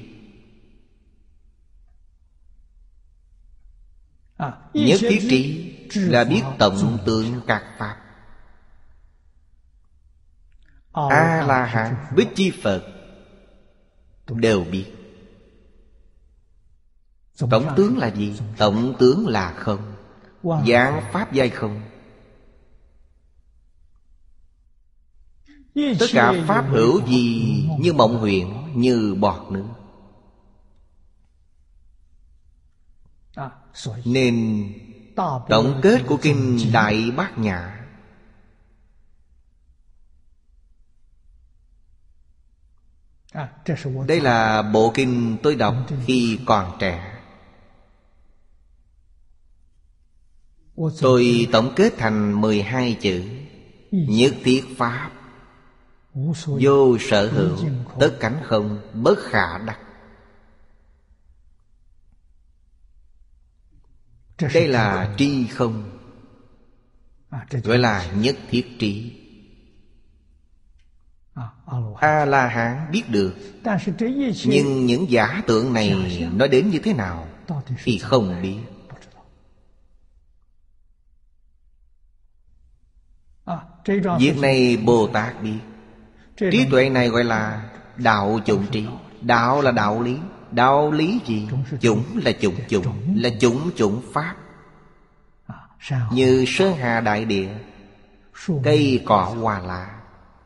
Speaker 1: Nhất thiết tri là biết tổng tướng các pháp. A-la-hán, Bích Chi Phật đều biết. Tổng tướng là gì? Tổng tướng là không. Dạng pháp giai không. Tất cả pháp hữu gì như mộng huyễn, như bọt nước. Nên tổng kết của kinh Đại Bát Nhã đây là bộ kinh tôi đọc khi còn trẻ. Tôi tổng kết thành mười hai chữ: nhất thiết pháp, vô sở hữu, tất cánh không, bất khả đắc. Đây là tri không, gọi là nhất thiết trí. A-la-hán biết được, nhưng những giả tượng này nó đến như thế nào thì không biết. Việc này Bồ Tát biết. Trí tuệ này gọi là đạo chủng trí. Đạo là đạo lý. Đạo lý gì? Chủng là chủng chủng, là chủng chủng pháp. Như sơn hà đại địa, cây cỏ hoa lá.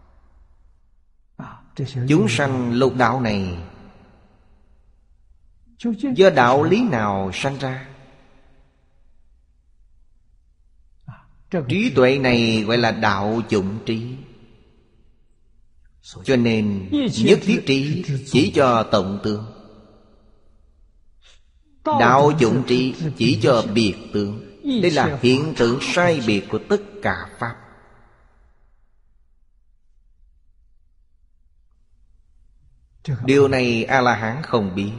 Speaker 1: Chúng sanh lục đạo này do đạo lý nào sanh ra? Trí tuệ này gọi là đạo chủng trí. Cho nên nhất thiết trí chỉ cho tổng tướng, đạo chủng trí chỉ cho biệt tướng. Đây là hiện tượng sai biệt của tất cả pháp. Điều này A-la-hán không biết.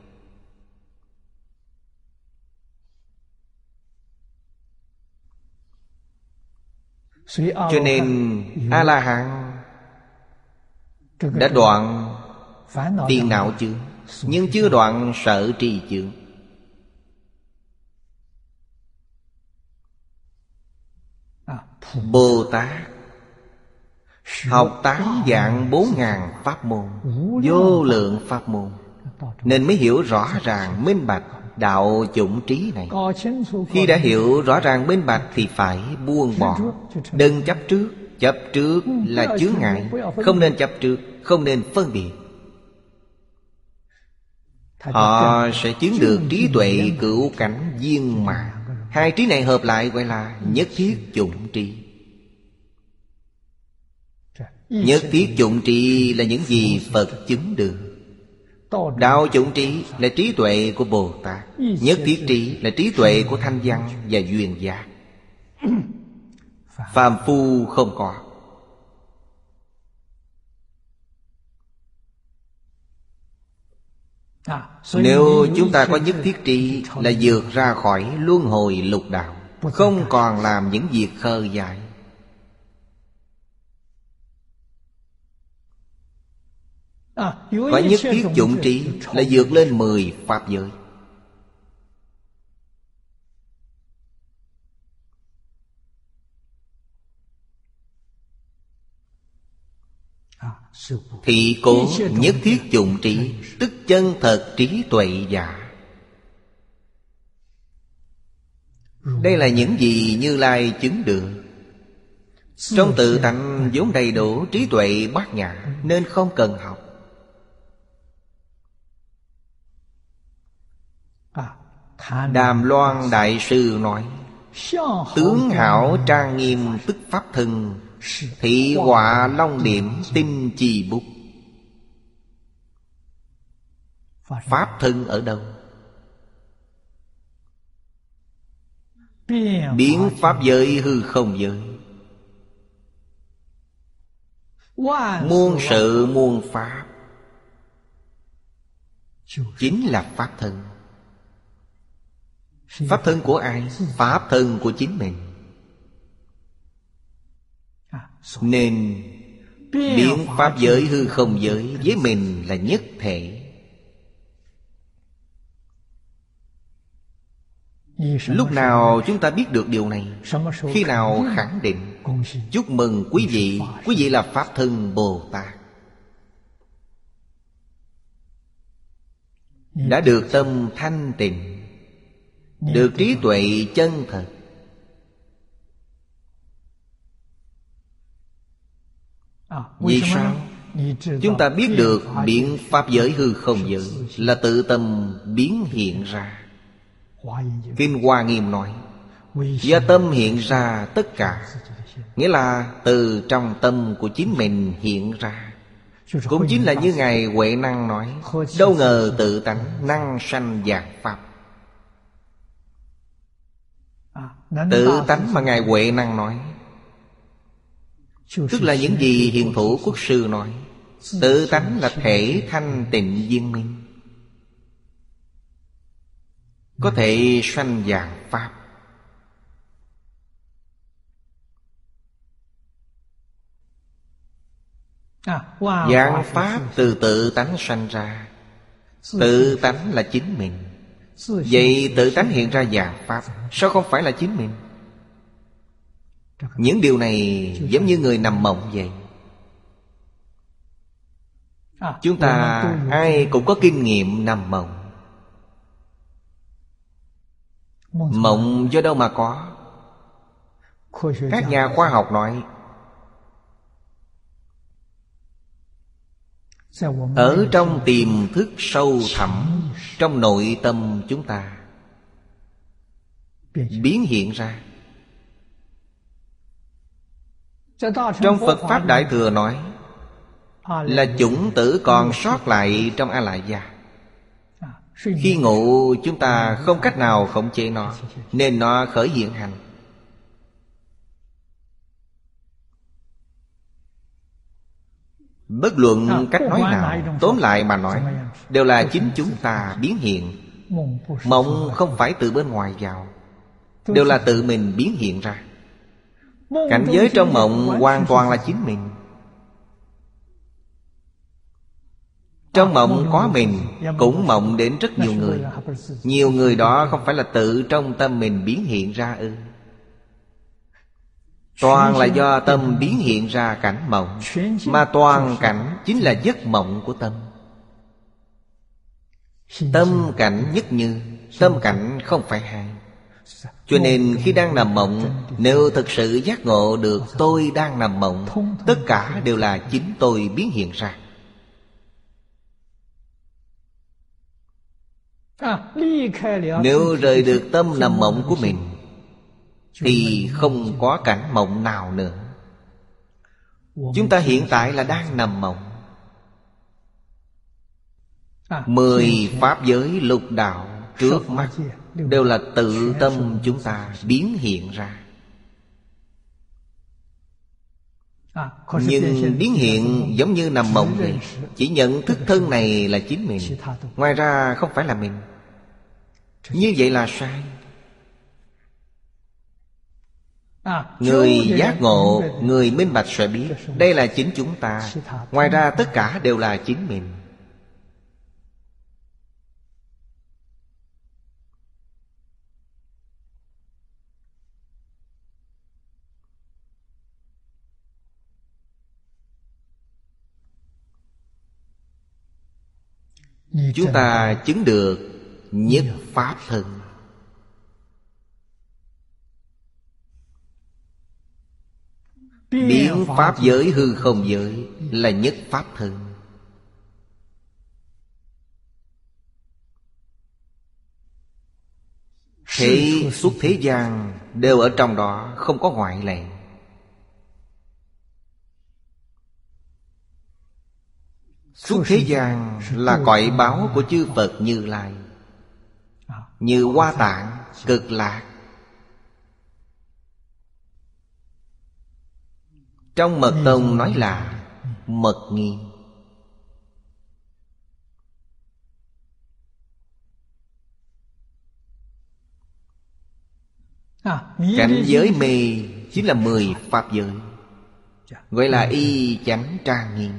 Speaker 1: Cho nên A-la-hán đã đoạn phiền não chướng, nhưng chưa đoạn sở trì chướng. Bồ Tát học tám vạn bốn ngàn pháp môn, vô lượng pháp môn, nên mới hiểu rõ ràng minh bạch đạo chủng trí này. Khi đã hiểu rõ ràng minh bạch thì phải buông bỏ. Đừng chấp trước. Chấp trước là chướng ngại. Không nên chấp trước, không nên phân biệt. Họ sẽ chứng được trí tuệ cửu cảnh viên mãn. Hai trí này hợp lại gọi là nhất thiết chủng trí. Nhất thiết chủng trí là những gì Phật chứng được. Đạo chủng trí là trí tuệ của Bồ Tát. Nhất thiết trí là trí tuệ của Thanh Văn và Duyên Giác. Phàm phu không có. Nếu chúng ta có nhất thiết trí là vượt ra khỏi luân hồi lục đạo, không còn làm những việc khờ dại. Có nhất thiết chủng trí là vượt lên mười pháp giới. Thị cố nhất thiết chủng trí, tức chân thật trí tuệ giả. Đây là những gì Như Lai chứng được. Trong tự tánh vốn đầy đủ trí tuệ bát nhã, nên không cần học. Đàm Loan Đại Sư nói: tướng hảo trang nghiêm tức pháp thân, thị họa long điểm tinh chi bút. Pháp thân ở đâu? Biến pháp giới hư không giới. Muôn sự muôn pháp chính là pháp thân. Pháp thân của ai? Pháp thân của chính mình. Nên biến pháp giới hư không giới với mình là nhất thể. Lúc nào chúng ta biết được điều này? Khi nào khẳng định? Chúc mừng quý vị. Quý vị là Pháp thân Bồ Tát, đã được tâm thanh tịnh, được trí tuệ chân thật. Vì sao? Chúng ta biết được biện pháp giới hư không giới là tự tâm biến hiện ra. Kinh Hoa Nghiêm nói do tâm hiện ra tất cả, nghĩa là từ trong tâm của chính mình hiện ra. Cũng chính là như Ngài Huệ Năng nói, đâu ngờ tự tánh năng sanh vạn pháp. Tự tánh mà Ngài Huệ Năng nói tức là những gì Hiền Thủ Quốc Sư nói. Tự tánh là thể thanh tịnh viên minh, có thể sanh vạn pháp. Vạn pháp từ tự tánh sanh ra. Tự tánh là chính mình. Vậy tự tánh hiện ra vạn pháp, sao không phải là chính mình? Những điều này giống như người nằm mộng vậy. Chúng ta ai cũng có kinh nghiệm nằm mộng. Mộng do đâu mà có? Các nhà khoa học nói ở trong tiềm thức sâu thẳm trong nội tâm chúng ta biến hiện ra. Trong Phật Pháp Đại Thừa nói là chủng tử còn sót lại trong A Lại Gia. Khi ngủ chúng ta không cách nào khống chế nó, nên nó khởi hiện hành. Bất luận cách nói nào, tóm lại mà nói, đều là chính chúng ta biến hiện. Mộng không phải từ bên ngoài vào, đều là tự mình biến hiện ra. Cảnh giới trong mộng hoàn toàn là chính mình. Trong mộng có mình, cũng mộng đến rất nhiều người. Nhiều người đó không phải là tự trong tâm mình biến hiện ra ư? Toàn là do tâm biến hiện ra cảnh mộng. Mà toàn cảnh chính là giấc mộng của tâm. Tâm cảnh nhất như, tâm cảnh không phải hai. Cho nên khi đang nằm mộng, nếu thực sự giác ngộ được tôi đang nằm mộng, tất cả đều là chính tôi biến hiện ra. Nếu rời được tâm nằm mộng của mình thì không có cảnh mộng nào nữa. Chúng ta hiện tại là đang nằm mộng. Mười pháp giới lục đạo trước mắt đều là tự tâm chúng ta biến hiện ra. Nhưng biến hiện giống như nằm mộng vậy. Chỉ nhận thức thân này là chính mình, ngoài ra không phải là mình. Như vậy là sai. Người giác ngộ, người minh bạch sẽ biết đây là chính chúng ta, ngoài ra tất cả đều là chính mình. Chúng ta chứng được nhất pháp thân. Biến pháp giới hư không giới là nhất pháp thân. Thế suốt thế gian đều ở trong đó, không có ngoại lệ. Suốt thế gian là cõi báo của chư Phật Như Lai, như Hoa Tạng, Cực Lạc. Trong Mật Tông nói là mật nghiêm. Cảnh giới mê chính là mười pháp giới, gọi là y chánh trang nghiêm.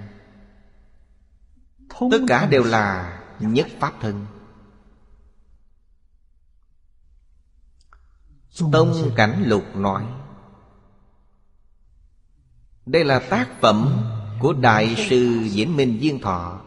Speaker 1: Tất cả đều là nhất pháp thân. Tông Cảnh Lục nói đây là tác phẩm của Đại sư Vĩnh Minh Viên Thọ.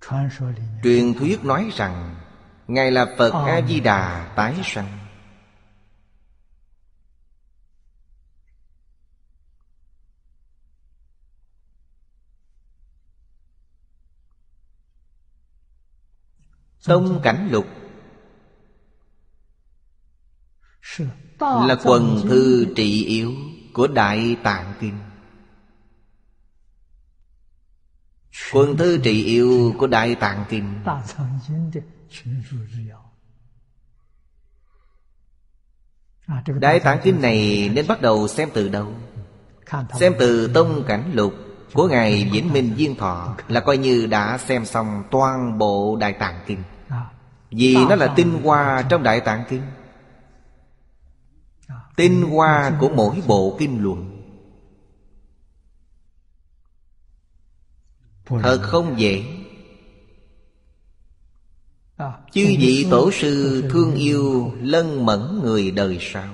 Speaker 1: Truyền thuyết nói rằng Ngài là Phật A-di-đà tái sanh. Tông Cảnh Lục là quần thư trị yếu của Đại Tạng Kinh. Quần thư trị yếu của Đại Tạng Kinh Đại Tạng Kinh này nên bắt đầu xem từ đâu? Xem từ Tông Cảnh Lục của Ngài Vĩnh Minh Diên Thọ là coi như đã xem xong toàn bộ Đại Tạng Kinh. Vì nó là tinh hoa trong Đại Tạng Kinh, tinh hoa của mỗi bộ kinh luận. Thật không dễ. Chư vị tổ sư thương yêu lân mẫn người đời sau,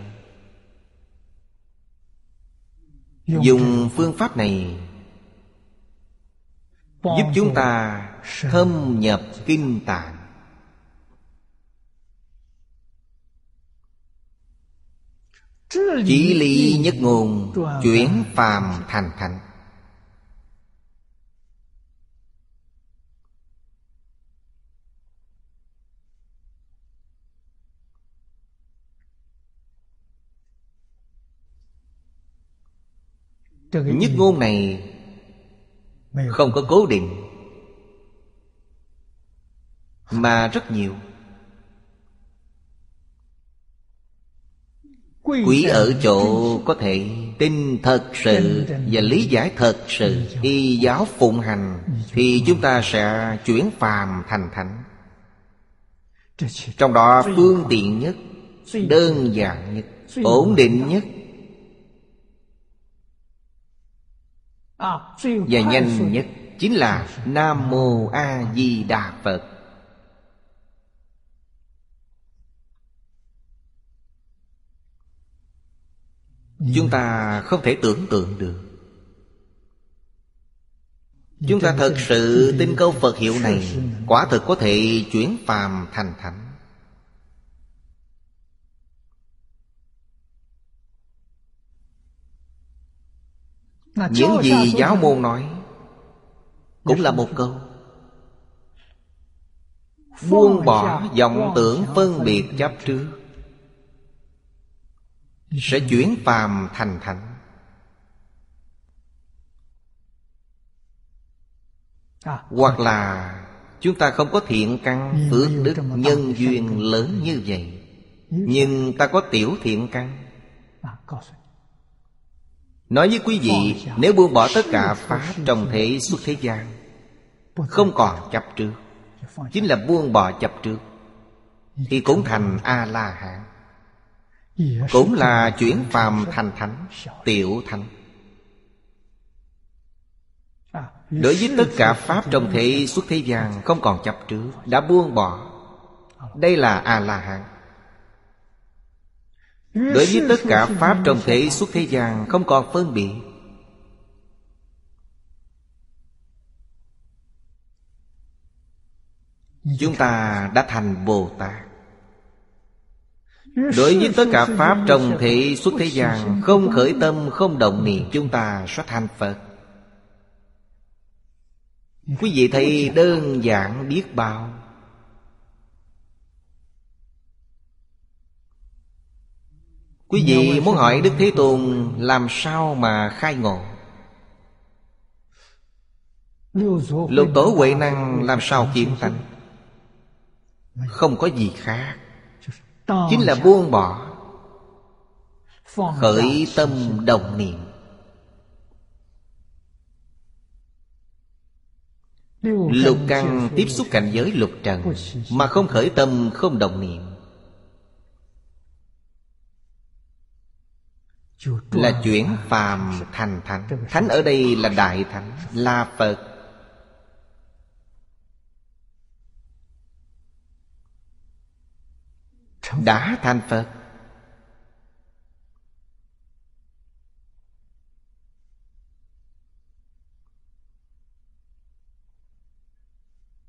Speaker 1: dùng phương pháp này giúp chúng ta thâm nhập kinh tạng, chỉ lý nhất ngôn, chuyển phàm thành thánh. Nhất ngôn này không có cố định, mà rất nhiều. Quý ở chỗ có thể tin thật sự và lý giải thật sự, y giáo phụng hành, thì chúng ta sẽ chuyển phàm thành thánh. Trong đó phương tiện nhất, đơn giản nhất, ổn định nhất và nhanh nhất chính là Nam Mô A Di Đà Phật. Chúng ta không thể tưởng tượng được. Chúng ta thật sự tin câu Phật hiệu này quả thực có thể chuyển phàm thành thánh. Những gì giáo môn nói cũng là một câu: buông bỏ vọng tưởng phân biệt chấp trước, sẽ chuyển phàm thành thánh. Hoặc là chúng ta không có thiện căn, phước đức, nhân duyên lớn như vậy, nhưng ta có tiểu thiện căn. Nói với quý vị, nếu buông bỏ tất cả pháp trong thế xuất thế gian, không còn chấp trước, chính là buông bỏ chấp trước, thì cũng thành A-la-hán, cũng là chuyển phàm thành thánh, tiểu thánh. Đối với tất cả pháp trong thế xuất thế gian không còn chấp trước, đã buông bỏ, đây là A-la-hán. Đối với tất cả pháp trong thế xuất thế gian không còn phân biệt, chúng ta đã thành Bồ Tát. Đối với tất cả pháp trong thế xuất thế gian không khởi tâm, không động niệm, chúng ta sẽ thành Phật. Quý vị thấy đơn giản biết bao. Quý vị muốn hỏi Đức Thế Tôn làm sao mà khai ngộ? Lục tổ Huệ Năng làm sao kiến tánh? Không có gì khác, chính là buông bỏ, khởi tâm động niệm. Lục căn tiếp xúc cảnh giới lục trần mà không khởi tâm, không động niệm, là chuyển phàm thành thánh. Thánh ở đây là Đại Thánh, là Phật. Đã thành Phật.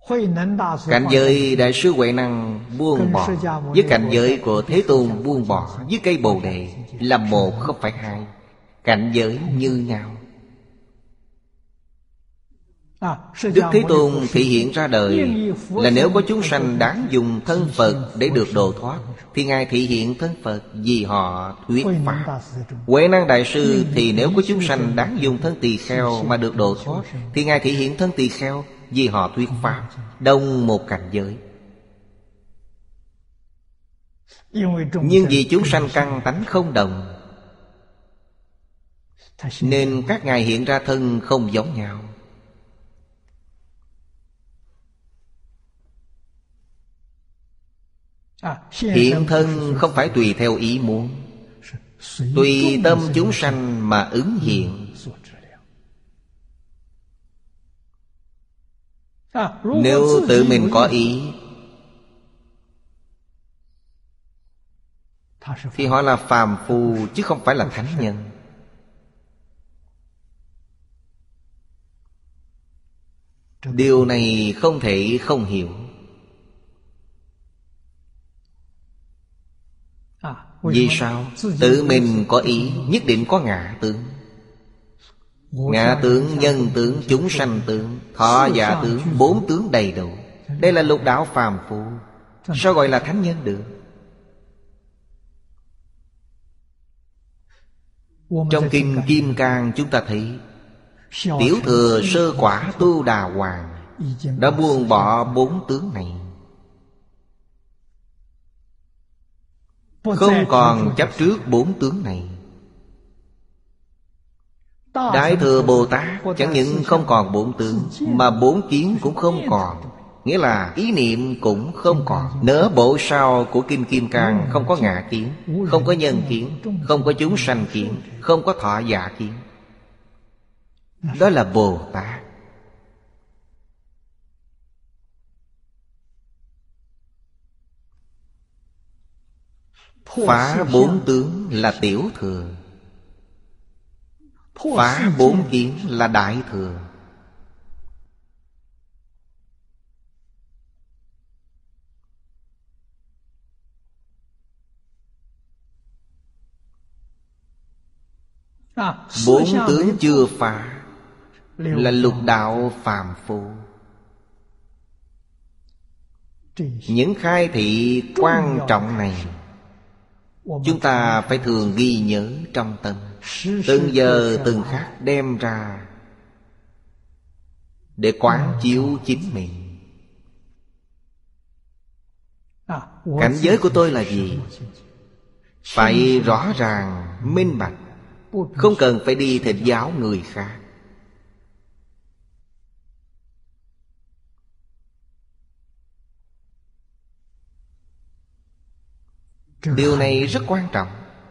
Speaker 1: Cảnh giới Đại sư Huệ Năng buông bỏ với cảnh giới của Thế Tôn buông bỏ với cây Bồ Đề là một không phải hai. Cảnh giới như nhau. Đức Thế Tôn thị hiện ra đời là nếu có chúng sanh đáng dùng thân Phật để được độ thoát, thì Ngài thị hiện thân Phật vì họ thuyết pháp. Huệ Năng Đại Sư thì nếu có chúng sanh đáng dùng thân tỳ kheo mà được độ thoát, thì Ngài thị hiện thân tỳ kheo vì họ thuyết pháp. Đồng một cảnh giới. Nhưng vì chúng sanh căn tánh không đồng, nên các Ngài hiện ra thân không giống nhau. Hiện thân không phải tùy theo ý muốn, tùy tâm chúng sanh mà ứng hiện. Nếu tự mình có ý thì họ là phàm phu chứ không phải là thánh nhân. Điều này không thể không hiểu. Vì sao? Tự mình có ý nhất định có ngã tướng. Ngã tướng, nhân tướng, chúng sanh tướng, thọ giả tướng, bốn tướng đầy đủ. Đây là lục đạo phàm phu, sao gọi là thánh nhân được? Trong Kinh Kim Cang chúng ta thấy Tiểu thừa sơ quả Tu Đà Hoàng đã buông bỏ bốn tướng này, không còn chấp trước bốn tướng này. Đại thừa Bồ Tát chẳng những không còn bốn tướng, mà bốn kiến cũng không còn. Nghĩa là ý niệm cũng không còn. Nửa bộ sau của Kinh Kim Cang không có ngã kiến, không có nhân kiến, không có chúng sanh kiến, không có thọ giả kiến. Đó là Bồ Tát. Phá bốn tướng là tiểu thừa, phá bốn kiến là đại thừa. Bốn tướng chưa phá là lục đạo phàm phu. Những khai thị quan trọng này chúng ta phải thường ghi nhớ trong tâm, từng giờ từng khắc đem ra để quán chiếu chính mình. Cảnh giới của tôi là gì? Phải rõ ràng, minh bạch, không cần phải đi thịnh giáo người khác. Điều này rất quan trọng.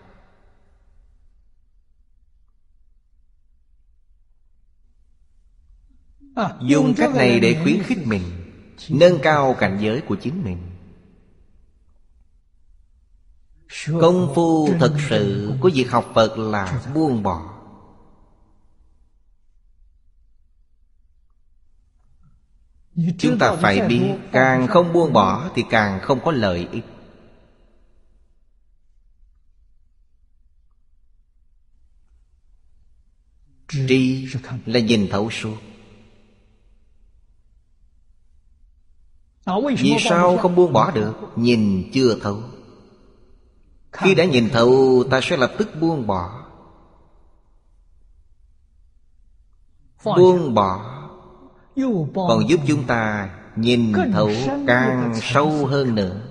Speaker 1: Dùng cách này để khuyến khích mình nâng cao cảnh giới của chính mình. Công phu thật sự của việc học Phật là buông bỏ. Chúng ta phải biết, càng không buông bỏ thì càng không có lợi ích. Tri là nhìn thấu suốt. Vì sao không buông bỏ được? Nhìn chưa thấu. Khi đã nhìn thấu, ta sẽ lập tức buông bỏ. Buông bỏ còn giúp chúng ta nhìn thấu càng sâu hơn nữa.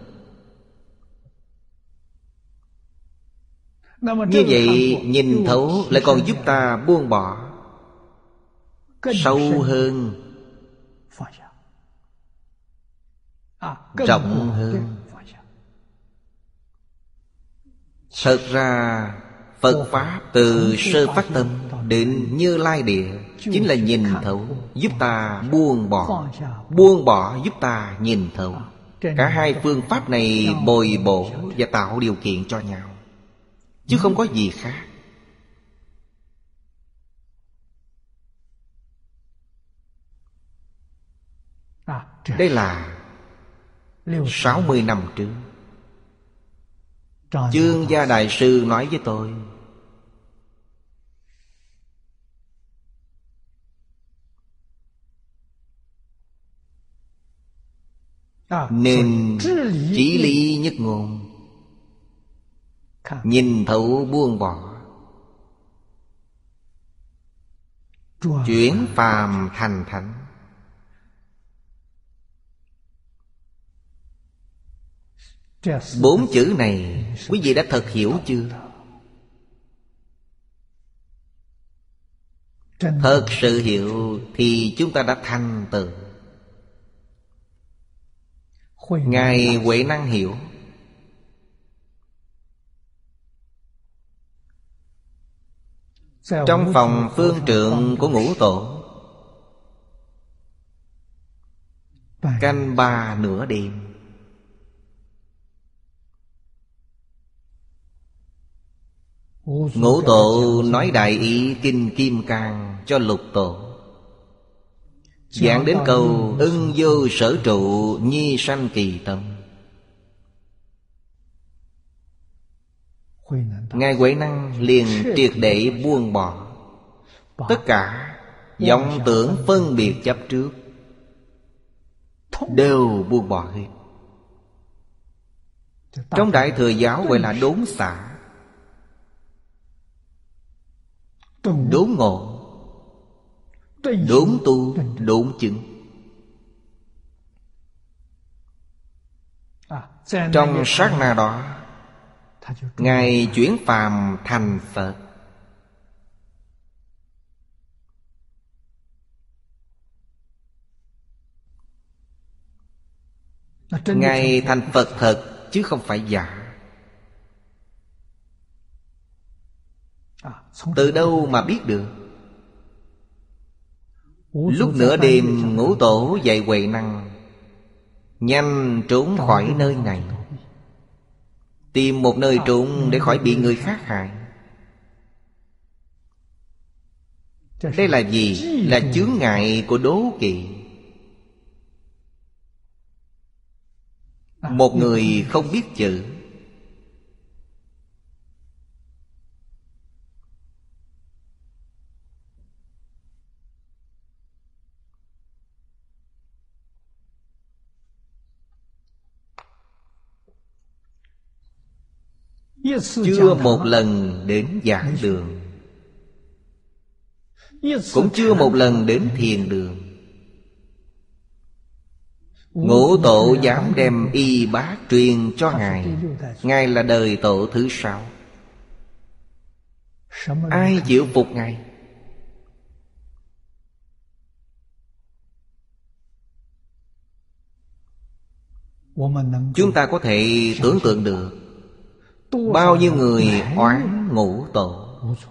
Speaker 1: Như vậy nhìn thấu lại còn giúp ta buông bỏ sâu hơn, rộng hơn. Thật ra Phật Pháp từ sơ phát tâm đến Như Lai Địa chính là nhìn thấu, giúp ta buông bỏ. Buông bỏ giúp ta nhìn thấu. Cả hai phương pháp này bồi bổ và tạo điều kiện cho nhau, chứ không có gì khác. Đây là sáu mươi năm trước, Chương Gia Đại Sư nói với tôi. Nên chí lý nhất ngôn, nhìn thấu buông bỏ, chuyển phàm thành thánh. Bốn chữ này quý vị đã thật hiểu chưa? Thật sự hiểu thì chúng ta đã thành tựu. Ngài Huệ Năng hiểu. Trong phòng phương trượng của Ngũ Tổ, canh ba nửa đêm, Ngũ Tổ nói đại ý Kinh Kim Cang cho Lục Tổ, giảng đến câu ưng vô sở trụ, nhi sanh kỳ tâm. Ngài Huệ Năng liền triệt để buông bỏ tất cả vọng tưởng phân biệt chấp trước, đều buông bỏ hết. Trong Đại Thừa Giáo gọi là đốn xả, đốn ngộ, đốn tu, đốn chứng. Trong sát na đó, Ngài chuyển phàm thành Phật. Ngài thành Phật thật chứ không phải giả. Từ đâu mà biết được? Lúc nửa đêm Ngũ Tổ dạy Huệ Năng nhanh trốn khỏi nơi này, tìm một nơi trốn để khỏi bị người khác hại. Đây là gì? Là chướng ngại của đố kỵ. Một người không biết chữ, chưa một lần đến giảng đường, cũng chưa một lần đến thiền đường. Ngũ Tổ dám đem y bát truyền cho Ngài. Ngài là đời tổ thứ sáu. Ai chịu phục Ngài? Chúng ta có thể tưởng tượng được bao nhiêu người oán Ngũ Tổ.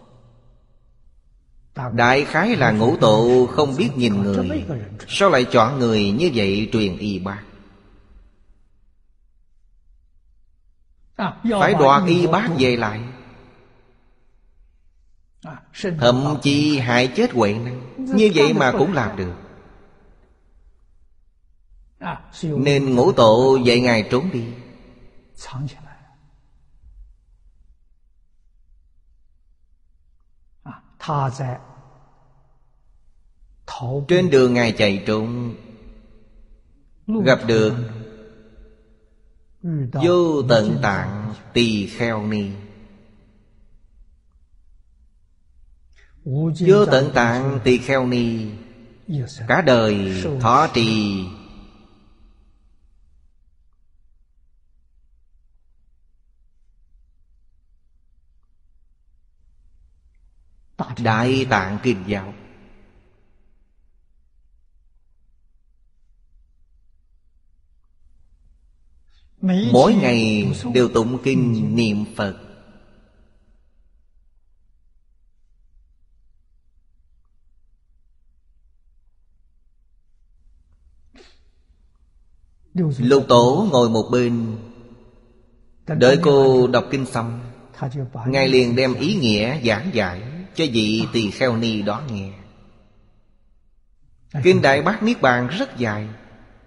Speaker 1: Đại khái là Ngũ Tổ không biết nhìn người, sao lại chọn người như vậy truyền y bát? Phải đoạt y bát về lại, thậm chí hại chết Huệ Năng. Như vậy mà cũng làm được. Nên Ngũ Tổ dạy Ngài trốn đi. Trên đường Ngài chạy trốn, gặp được Vô Tận Tạng Tỳ Kheo Ni. Vô Tận Tạng Tỳ Kheo Ni cả đời thọ trì Đại Tạng Kinh Giáo. Mỗi ngày đều tụng kinh niệm Phật. Lục Tổ ngồi một bên, đợi cô đọc kinh xong, Ngài liền đem ý nghĩa giảng giải cho vị Tỳ Kheo Ni đó nghe. Kinh Đại Bát Niết Bàn rất dài,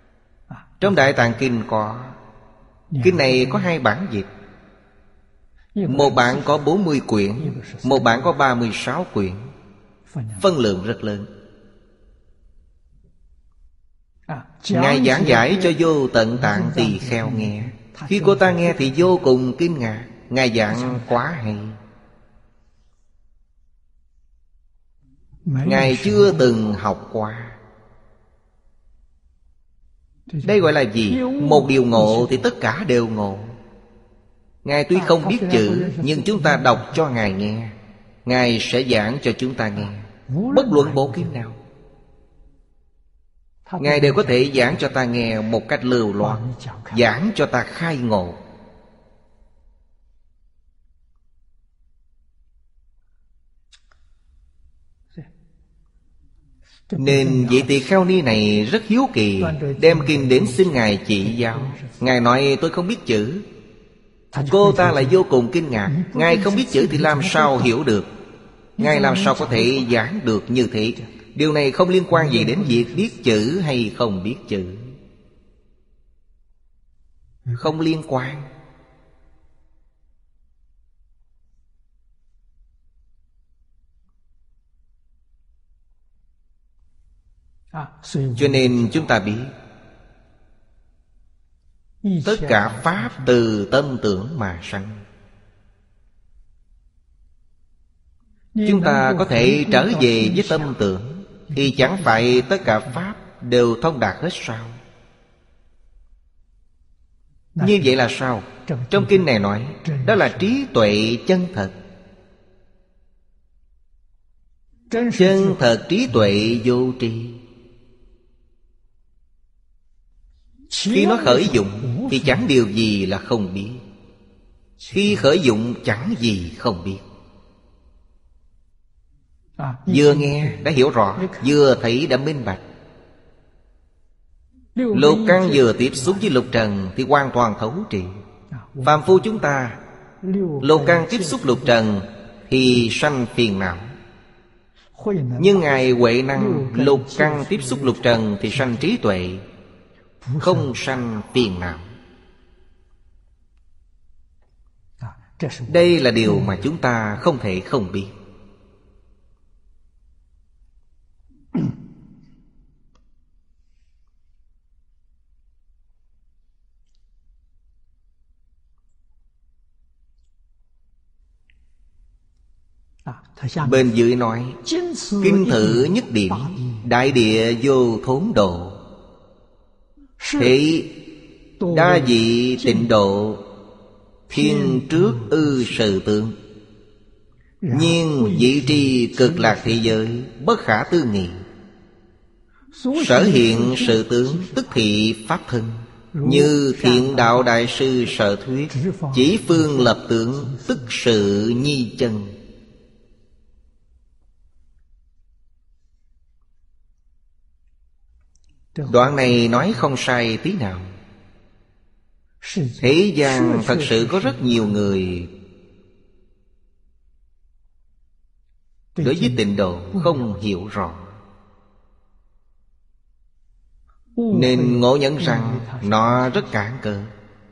Speaker 1: Trong Đại Tạng Kinh có. Kinh này có hai bản dịch. Một bản có bốn mươi quyển, một bản có ba mươi sáu quyển. Phân lượng rất lớn. Ngài giảng giải cho Vô Tận Tạng Tỳ Kheo nghe. Khi cô ta nghe thì vô cùng kinh ngạc. Ngài giảng quá hay. Ngài chưa từng học qua. Đây gọi là gì? Một điều ngộ thì tất cả đều ngộ. Ngài tuy không biết chữ, nhưng chúng ta đọc cho Ngài nghe. Ngài sẽ giảng cho chúng ta nghe. Bất luận bộ kinh nào, Ngài đều có thể giảng cho ta nghe một cách lưu loát, giảng cho ta khai ngộ. Nên vị tỳ kheo ni này rất hiếu kỳ, đem kinh đến xin Ngài chỉ giáo. Ngài nói tôi không biết chữ. Cô ta lại vô cùng kinh ngạc. Ngài không biết chữ thì làm sao hiểu được? Ngài làm sao có thể giảng được như thế? Điều này không liên quan gì đến việc biết chữ hay không biết chữ. Không liên quan. Cho nên chúng ta biết tất cả pháp từ tâm tưởng mà sanh. Chúng ta có thể trở về với tâm tưởng thì chẳng phải tất cả pháp đều thông đạt hết sao? Như vậy là sao? Trong kinh này nói đó là trí tuệ chân thật. Chân thật trí tuệ vô tri. Khi nó khởi dụng thì chẳng điều gì là không biết. Khi khởi dụng chẳng gì không biết. Vừa nghe đã hiểu rõ, vừa thấy đã minh bạch. Lục căn vừa tiếp xúc với lục trần thì hoàn toàn thấu triệt. Phàm phu chúng ta, lục căn tiếp xúc lục trần thì sanh phiền não. Nhưng Ngài Huệ Năng, lục căn tiếp xúc lục trần thì sanh trí tuệ, không sanh phiền não. Đây là điều mà chúng ta không thể không biết. Bên dưới nói kinh thử nhất điểm, đại địa vô thốn độ, thế đa dị tịnh độ, thiên trước ư sự tướng, nhiên vị tri cực lạc thế giới, bất khả tư nghị. Sở hiện sự tướng tức thị pháp thân, như Thiện Đạo Đại Sư Sở thuyết, chỉ phương lập tướng tức sự nhi chân. Đoạn này nói không sai tí nào. Thế gian thật sự có rất nhiều người đối với tịnh độ không hiểu rõ, nên ngộ nhận rằng nó rất cản cờ.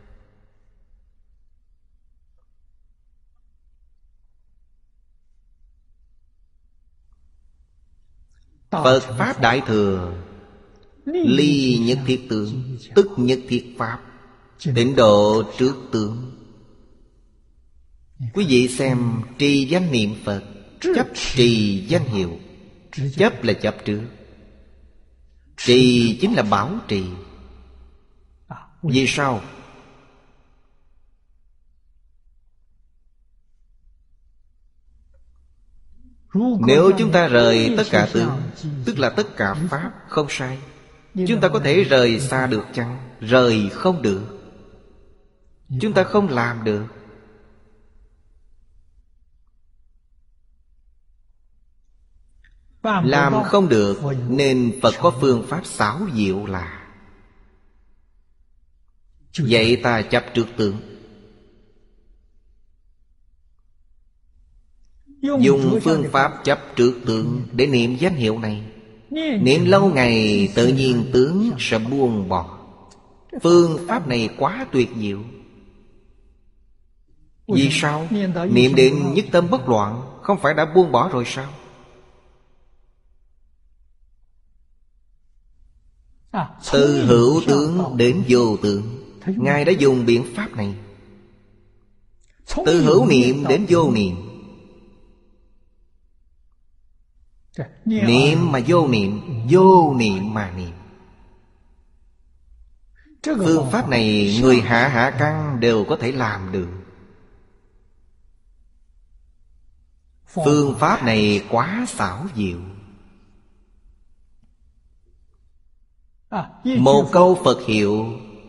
Speaker 1: Phật Pháp Đại Thừa ly nhất thiết tướng, tức nhất thiết Pháp, tịnh độ trước tướng. Quý vị xem trì danh niệm Phật, chấp trì danh hiệu. Chấp là chấp trước, trì chính là bảo trì. Vì sao? Nếu chúng ta rời tất cả tướng, tức là tất cả Pháp, không sai. Chúng ta có thể rời xa được chăng? Rời không được. Chúng ta không làm được. Làm không được, nên Phật có phương pháp xảo diệu là vậy ta chấp trước tướng. Dùng phương pháp chấp trước tướng để niệm danh hiệu này. Niệm lâu ngày tự nhiên tướng sẽ buông bỏ. Phương pháp này quá tuyệt diệu. Vì sao? Niệm đến nhất tâm bất loạn, không phải đã buông bỏ rồi sao? Từ hữu tướng đến vô tướng, Ngài đã dùng biện pháp này. Từ hữu niệm đến vô niệm, niệm mà vô niệm, vô niệm mà niệm. Phương pháp này người hạ hạ căn đều có thể làm được. Phương pháp này quá xảo diệu. Một câu Phật hiệu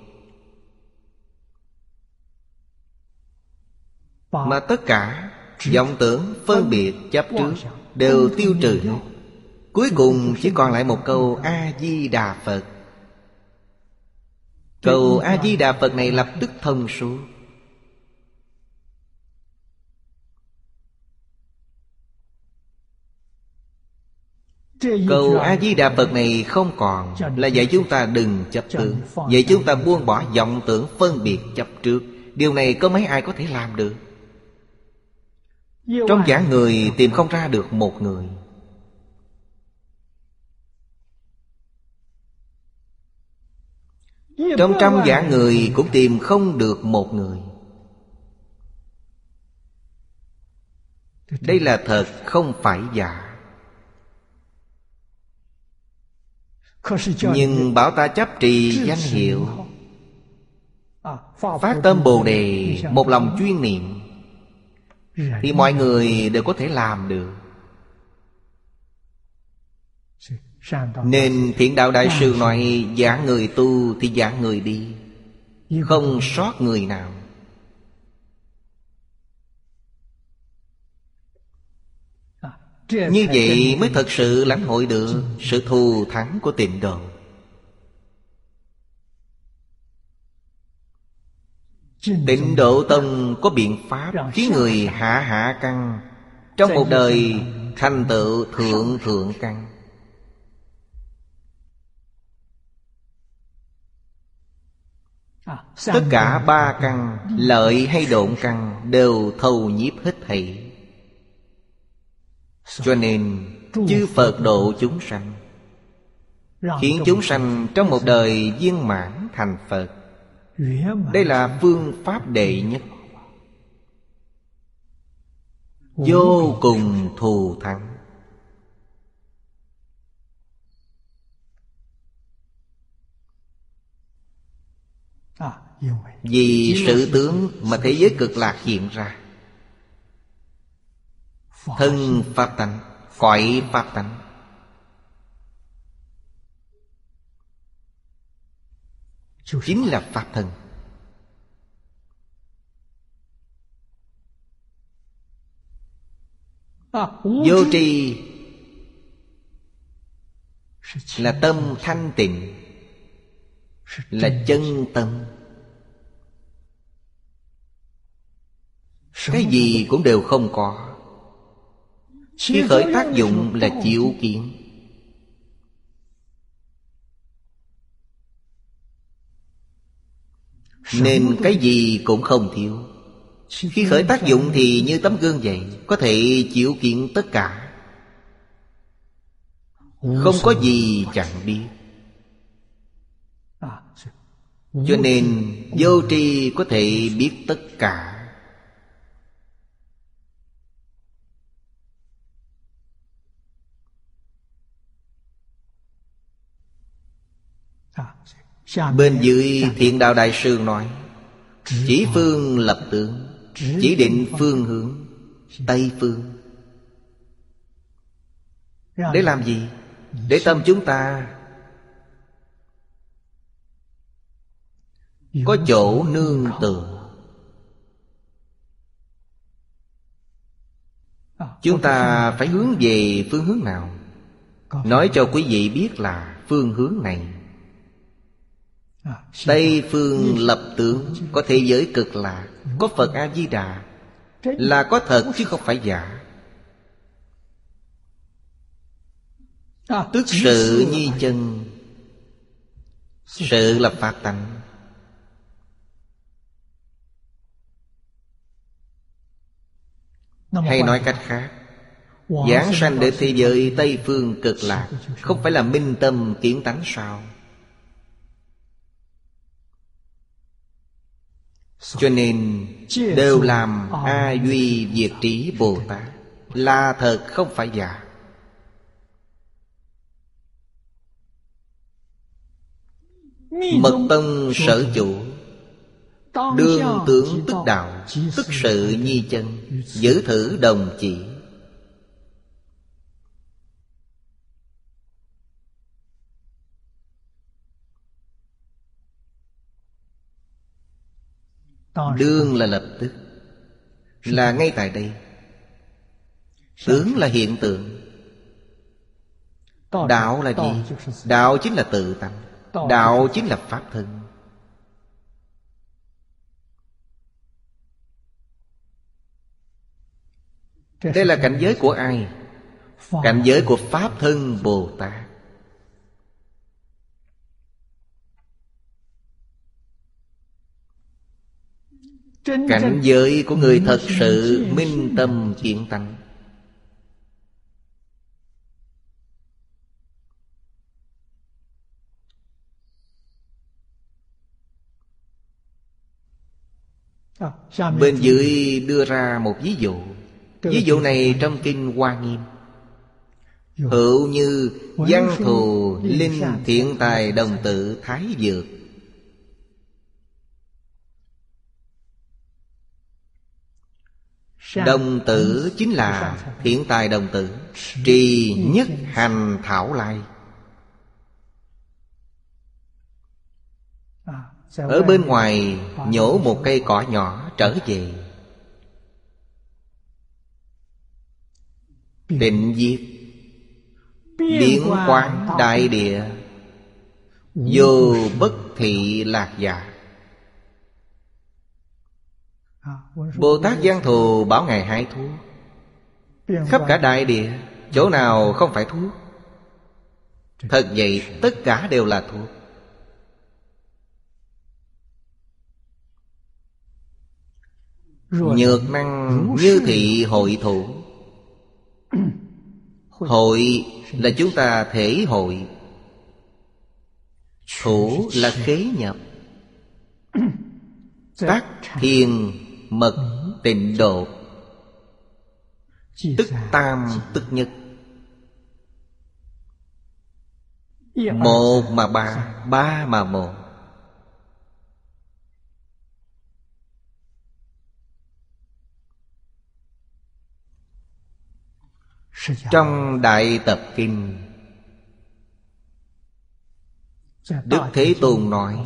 Speaker 1: mà tất cả vọng tưởng, phân biệt, chấp trước đều tiêu trừ. Cuối cùng chỉ còn lại một câu A-di-đà Phật. Câu A-di-đà Phật này lập tức thông suốt. Câu A-di-đà Phật này không còn, là dạy chúng ta đừng chấp tướng, dạy chúng ta buông bỏ vọng tưởng, phân biệt, chấp trước. Điều này có mấy ai có thể làm được? Trong vạn người tìm không ra được một người. Trong trăm vạn người cũng tìm không được một người. Đây là thật, không phải giả. Nhưng bảo ta chấp trì danh hiệu, phát tâm Bồ Đề, một lòng chuyên niệm, thì mọi người đều có thể làm được. Nên Thiện Đạo Đại Sư nói, dạng người tu thì dạng người đi, không sót người nào. Như vậy mới thật sự lãnh hội được sự thù thắng của Tịnh Độ. Tịnh Độ Tông có biện pháp khiến người hạ hạ căn trong một đời thành tựu thượng thượng căn. Tất cả ba căn, lợi hay độn căn, đều thâu nhiếp hết thảy. Cho nên chư Phật độ chúng sanh, khiến chúng sanh trong một đời viên mãn thành Phật. Đây là phương pháp đệ nhất, vô cùng thù thắng. Vì sự tướng mà thế giới cực lạc hiện ra. Thân pháp tánh, cõi pháp tánh, chính là pháp thân. Vô tri là tâm thanh tịnh, là chân tâm. Cái gì cũng đều không có. Khi khởi tác dụng là chiếu kiến. Nên cái gì cũng không thiếu. Khi khởi tác dụng thì như tấm gương vậy, có thể chiếu kiến tất cả, không có gì chẳng biết. Cho nên vô tri có thể biết tất cả. Bên dưới Thiện Đạo Đại Sư nói, chỉ phương lập tướng, chỉ định phương hướng, Tây phương. Để làm gì? Để tâm chúng ta có chỗ nương tựa. Chúng ta phải hướng về phương hướng nào? Nói cho quý vị biết là phương hướng này. Tây phương lập tướng, có thế giới cực lạc, có Phật A-di-đà, là có thật chứ không phải giả. Tức sự nhi chân. Sự là pháp tánh, Hay nói cách khác, giáng sanh đến thế giới Tây Phương Cực Lạc không phải là minh tâm kiến tánh sao? Cho nên đều làm A Duy Diệt Trí Bồ Tát là thật, không phải giả. Mật tông sở chủ, đương tướng tức đạo, tức sự nhi chân, giữ thử đồng chỉ. Đương là lập tức, là ngay tại đây. Tướng là hiện tượng. Đạo là gì? Đạo chính là tự tánh. Đạo chính là pháp thân. Đây là cảnh giới của ai? Cảnh giới của Pháp Thân Bồ Tát. Cảnh giới của người thật sự minh tâm kiến tánh. Bên dưới đưa ra một ví dụ. Ví dụ này trong Kinh Hoa Nghiêm. Hữu như văn thù linh thiện tài đồng tự thái dược. Đồng tử chính là thiện tài đồng tử. Trì nhất hành thảo lai. Ở bên ngoài nhổ một cây cỏ nhỏ trở về. Tịnh diệt biến quán đại địa. Vô bất thị lạc giả. Bồ Tát Văn Thù bảo Ngài hái thuốc. Khắp cả đại địa, chỗ nào không phải thuốc? Thật vậy, tất cả đều là thuốc. Nhược năng như thị hội thủ. Hội là chúng ta thể hội. Thủ là khế nhập. Tác thiền mật tịnh độ. Tức tam tức nhất. Một mà ba, ba mà một. Trong Đại Tập Kinh, Đức Thế Tôn nói: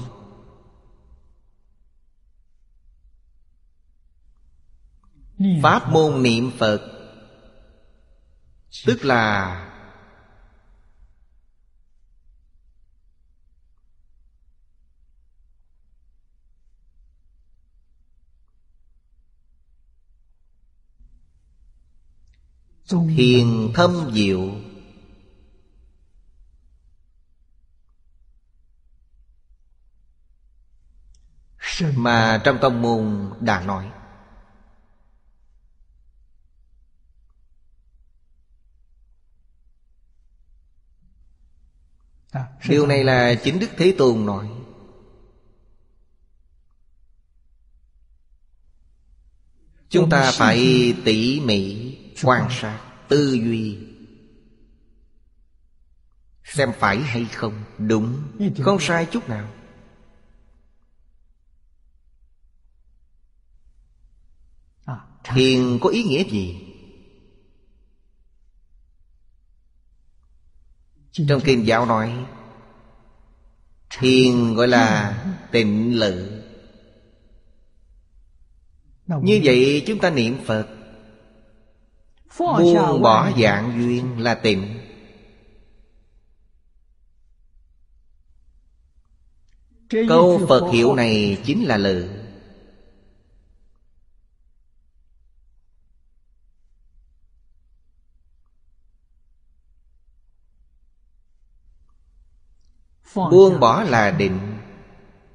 Speaker 1: pháp môn niệm Phật tức là thiền thâm diệu, mà trong tông môn đã nói. Điều này là chính Đức Thế Tôn nói. Chúng ta phải tỉ mỉ quan sát, tư duy, xem phải hay không, đúng, không sai chút nào. Thiền có ý nghĩa gì? Trong Kinh Giáo nói thiền gọi là tịnh lự. Như vậy chúng ta niệm Phật, buông bỏ dạng duyên là tịnh. Câu Phật hiệu này chính là lự. Buông bỏ là định.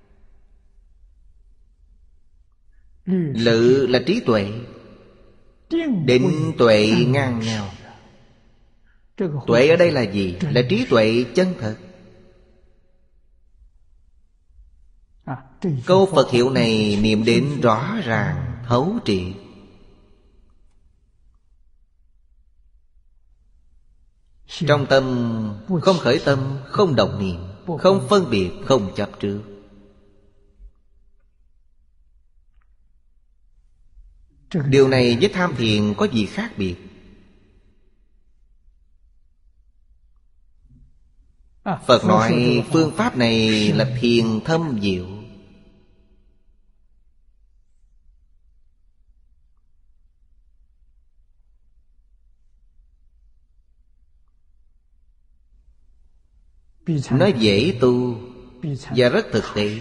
Speaker 1: Lự là trí tuệ. Định tuệ ngang nhau. Tuệ ở đây là gì? Là trí tuệ chân thật. Câu Phật hiệu này niệm đến rõ ràng, thấu triệt. Trong tâm không khởi tâm, không động niệm, không phân biệt, không chấp trước. Điều này với tham thiền có gì khác biệt? Phật nói phương pháp này là thiền thâm diệu. Nó dễ tu và rất thực tế.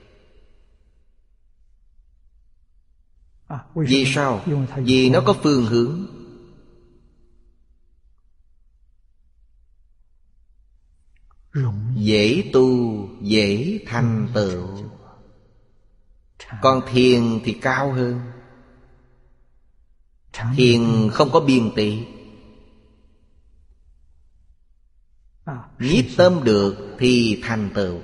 Speaker 1: Vì sao? Vì nó có phương hướng. Dễ tu, dễ thành tựu. Còn thiền thì cao hơn. Thiền không có biên tị. Nhiếp tâm được thì thành tựu.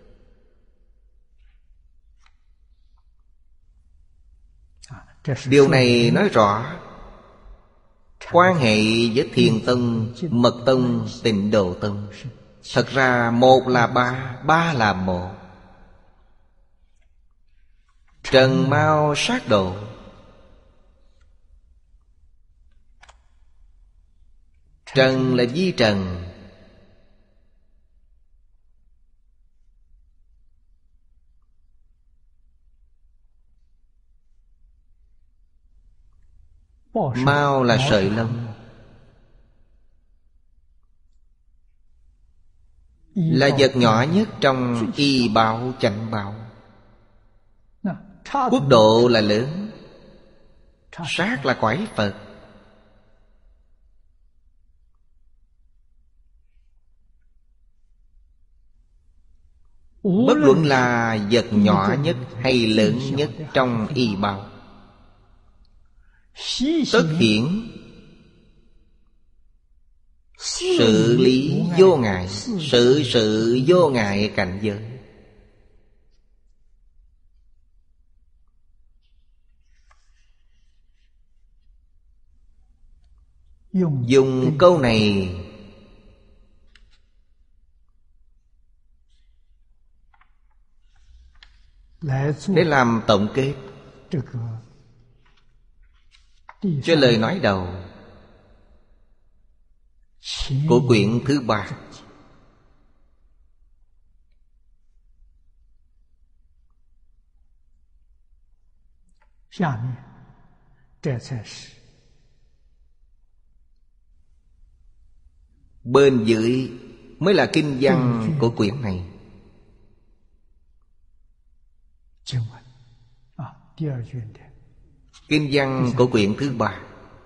Speaker 1: Điều này nói rõ quan hệ với Thiền Tông, Mật Tông, Tịnh Độ Tông. Thật ra một là ba, ba là một. Trần Mao Sát Độ. Trần là vi trần. Mao là sợi lông. Là vật nhỏ nhất trong y báo chánh báo. Quốc độ là lớn. Sát là quải Phật. Bất luận là vật nhỏ nhất hay lớn nhất trong y báo, tất hiện sự lý vô ngại. Sự sự vô ngại cảnh giới. Dùng câu này để làm tổng kết cho lời nói đầu của quyển thứ ba. Bên dưới mới là kinh văn của quyển này. Kinh văn của quyển thứ ba.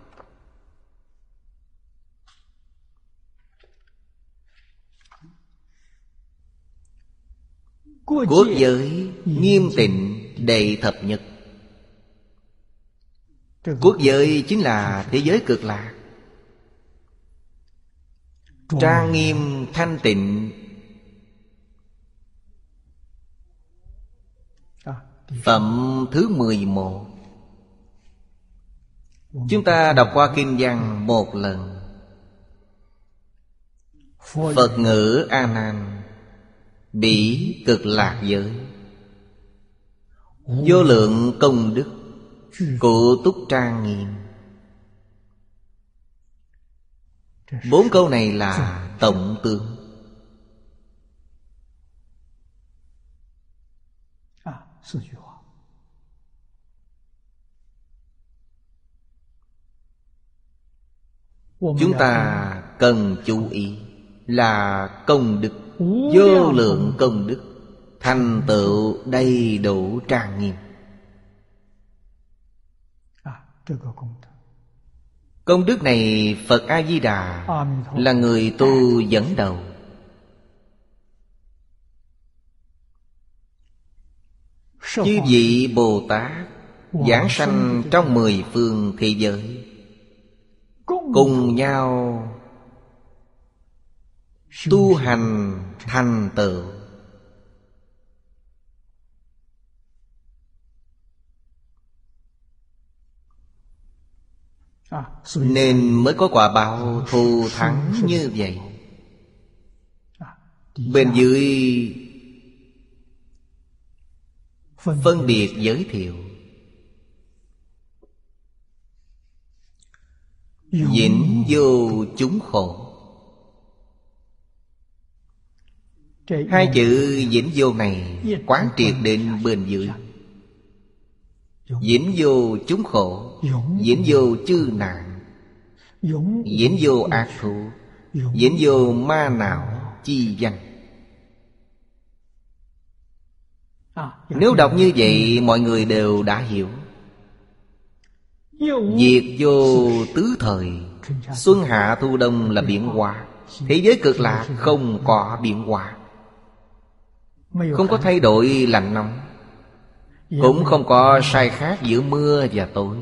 Speaker 1: Quốc giới nghiêm tịnh đệ thập nhất. Quốc giới chính là thế giới cực lạc. Trang nghiêm thanh tịnh. Phẩm thứ mười một. Chúng ta đọc qua kinh văn một lần. Phật ngữ A Nan: bỉ cực lạc giới, vô lượng công đức, cụ túc trang nghiêm. Bốn câu này là tổng tướng. Chúng ta cần chú ý là công đức, vô lượng công đức, thành tựu đầy đủ trang nghiêm. Công đức này Phật A-di-đà là người tu dẫn đầu. Chư vị Bồ Tát giảng sanh trong mười phương thế giới, cùng nhau tu hành thành tựu. Nên mới có quả báo thù thắng như vậy. Bên dưới phân biệt giới thiệu: vĩnh vô chúng khổ. Hai chữ vĩnh vô này quán triệt đến bên dưới. Vĩnh vô chúng khổ, vĩnh vô chư nạn, vĩnh vô ác thú, vĩnh vô ma não chi danh. Nếu đọc như vậy mọi người đều đã hiểu. Diệt vô tứ thời, xuân hạ thu đông là biến hóa. Thế giới cực lạc không có biến hóa, không có thay đổi lạnh nóng, cũng không có sai khác giữa mưa và tối.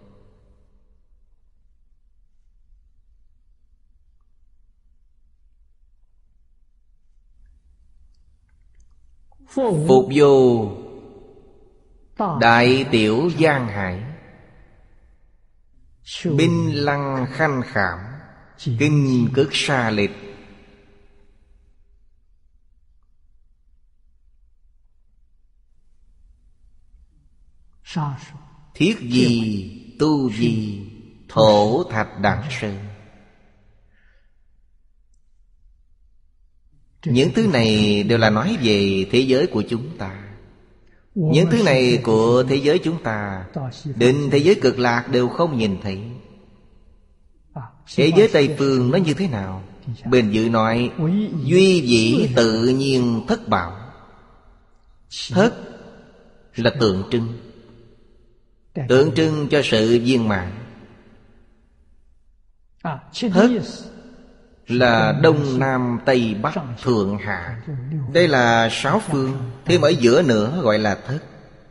Speaker 1: Phục vô đại tiểu giang hải, binh lăng khanh khảm, kinh cực xa lịch. Thiết gì tu gì, thổ thạch đẳng sơn. Những thứ này đều là nói về thế giới của chúng ta. Những thứ này của thế giới chúng ta đến thế giới cực lạc đều không nhìn thấy. Thế giới Tây Phương nó như thế nào? Bên dưới nói duy dĩ tự nhiên thất bảo. Thất là tượng trưng, tượng trưng cho sự viên mãn. Thất là Đông Nam Tây Bắc Thượng Hạ. Đây là sáu phương, thêm ở giữa nữa gọi là thất.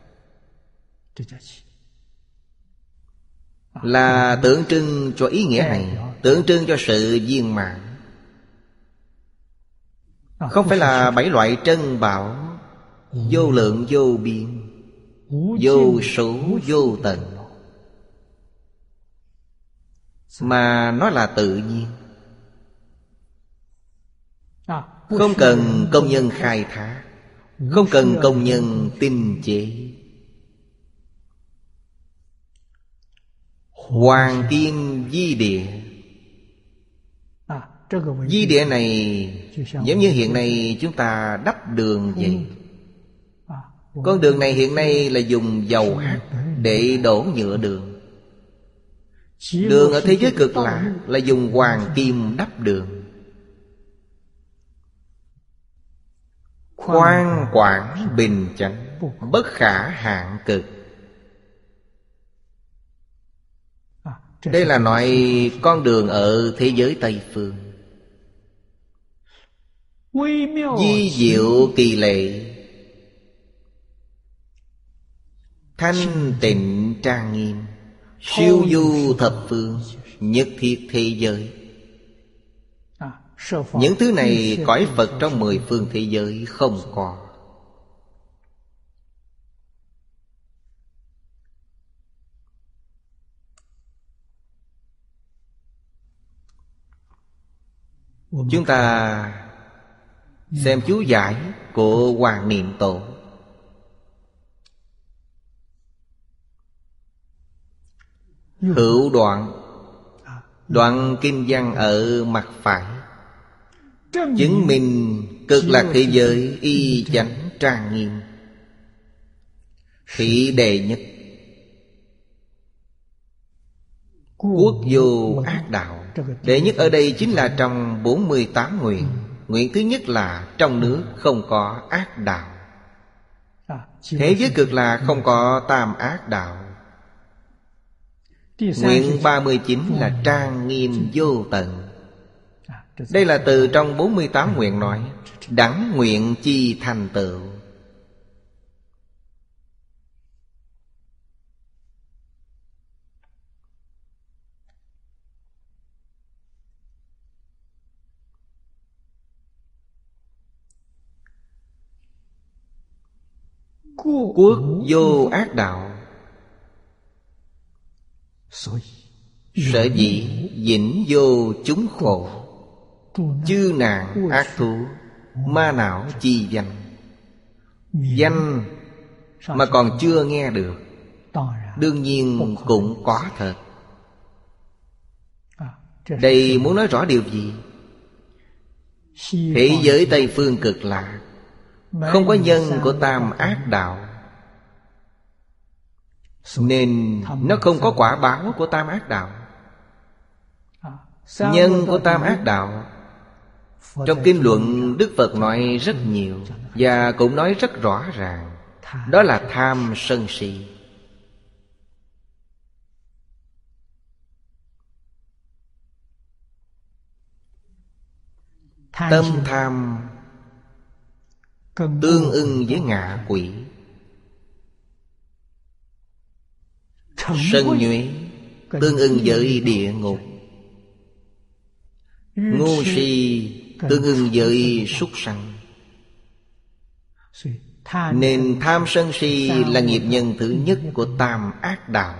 Speaker 1: Là tượng trưng cho ý nghĩa này, tượng trưng cho sự viên mãn. Không phải là bảy loại trân bảo vô lượng vô biên, vô số vô tận, mà nó là tự nhiên, không cần công nhân khai thác, không cần công nhân tinh chế. Hoàng kim di địa. Di địa này giống như hiện nay chúng ta đắp đường vậy. Con đường này hiện nay là dùng dầu hắc để đổ nhựa đường. Đường ở thế giới cực lạc là dùng hoàng kim đắp đường. Khoan quảng bình chánh, bất khả hạn cực. Đây là nói con đường ở thế giới Tây Phương. Vi diệu kỳ lệ, thanh tịnh trang nghiêm, siêu du thập phương, nhất thiết thế giới. Những thứ này cõi Phật trong mười phương thế giới không có. Chúng ta xem chú giải của Hoàng Niệm Tổ. Hữu đoạn, đoạn kinh văn ở mặt phải, chứng minh cực lạc thế giới y chánh trang nghiêm. Thị đệ nhất, quốc vô ác đạo. Đệ nhất ở đây chính là trong bốn mươi tám nguyện. Nguyện thứ nhất là trong nước không có ác đạo. Thế giới cực lạc không có tam ác đạo. Nguyện ba mươi chín là trang nghiêm vô tận. Đây là từ trong bốn mươi tám nguyện nói đẳng nguyện chi thành tựu. Quốc vô ác đạo. Sở dĩ vĩnh vô chúng khổ. Chư nạn ác thú, ma não chi danh. Danh mà còn chưa nghe được, đương nhiên cũng có thật. Đây muốn nói rõ điều gì? Thế giới Tây Phương Cực Lạc không có nhân của tam ác đạo, nên nó không có quả báo của tam ác đạo. Nhân của tam ác đạo, trong kinh luận Đức Phật nói rất nhiều, và cũng nói rất rõ ràng. Đó là tham sân si. Tâm tham tương ưng với ngạ quỷ. Sân nhuế tương ưng với địa ngục. Ngu si tương ưng với súc sanh. Nên tham sân si là nghiệp nhân thứ nhất của tam ác đạo.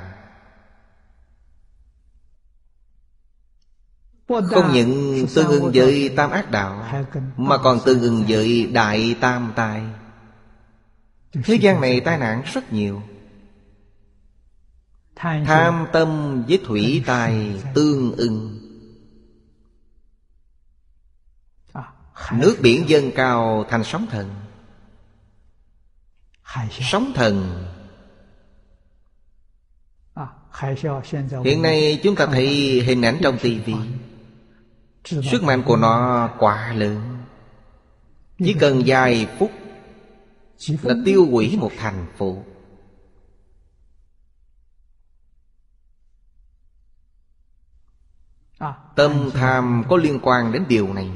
Speaker 1: Không những tương ưng với tam ác đạo, mà còn tương ưng với đại tam tai. Thế gian này tai nạn rất nhiều. Tham tâm với thủy tai tương ưng. Nước biển dâng cao thành sóng thần. Sóng thần. Hiện nay chúng ta thấy hình ảnh trong tivi. Sức mạnh của nó quá lớn. Chỉ cần vài phút là tiêu hủy một thành phố. Tâm tham có liên quan đến điều này.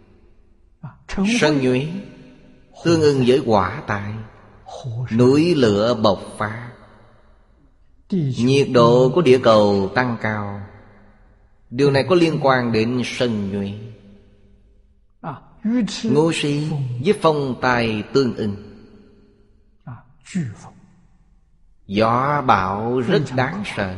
Speaker 1: Sân nhuế tương ưng với hỏa tai. Núi lửa bộc phát. Nhiệt độ của địa cầu tăng cao. Điều này có liên quan đến sân nhuế. Ngu si với phong tai tương ưng. Gió bão rất đáng sợ.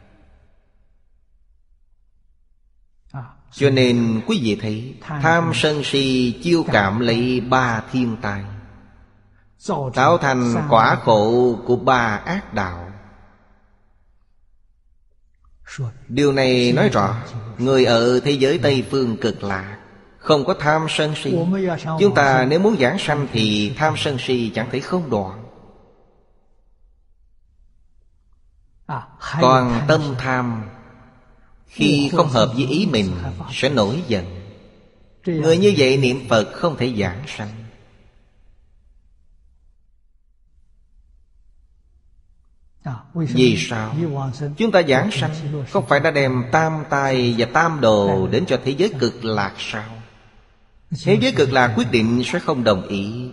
Speaker 1: Cho nên quý vị thấy tham sân si chiêu cảm lấy ba thiên tai, tạo thành quả khổ của ba ác đạo. Điều này nói rõ người ở thế giới Tây Phương Cực Lạc không có tham sân si. Chúng ta nếu muốn giảng sanh thì tham sân si chẳng thể không đoạn. Còn tâm tham khi không hợp với ý mình sẽ nổi giận. Người như vậy niệm Phật không thể giảng sanh. Vì sao? Chúng ta giảng sanh không phải đã đem tam tai và tam đồ đến cho thế giới Cực Lạc sao? Thế giới Cực Lạc quyết định sẽ không đồng ý.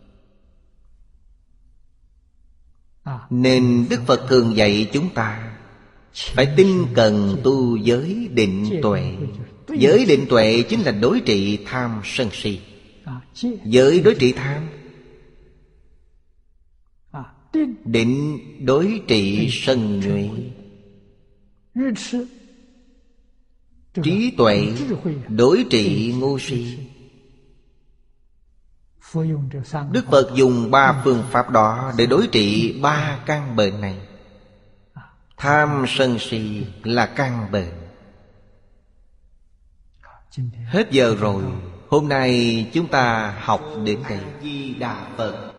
Speaker 1: Nên Đức Phật thường dạy chúng ta phải tinh cần tu giới định tuệ. Giới định tuệ chính là đối trị tham sân si. Giới đối trị tham, định đối trị sân nhuệ. Trí tuệ đối trị ngu si. Đức Phật dùng ba phương pháp đó để đối trị ba căn bệnh này. Tham sân si là căn bệnh. Hết giờ rồi. Hôm nay chúng ta học đến đây. Di Đà Phật.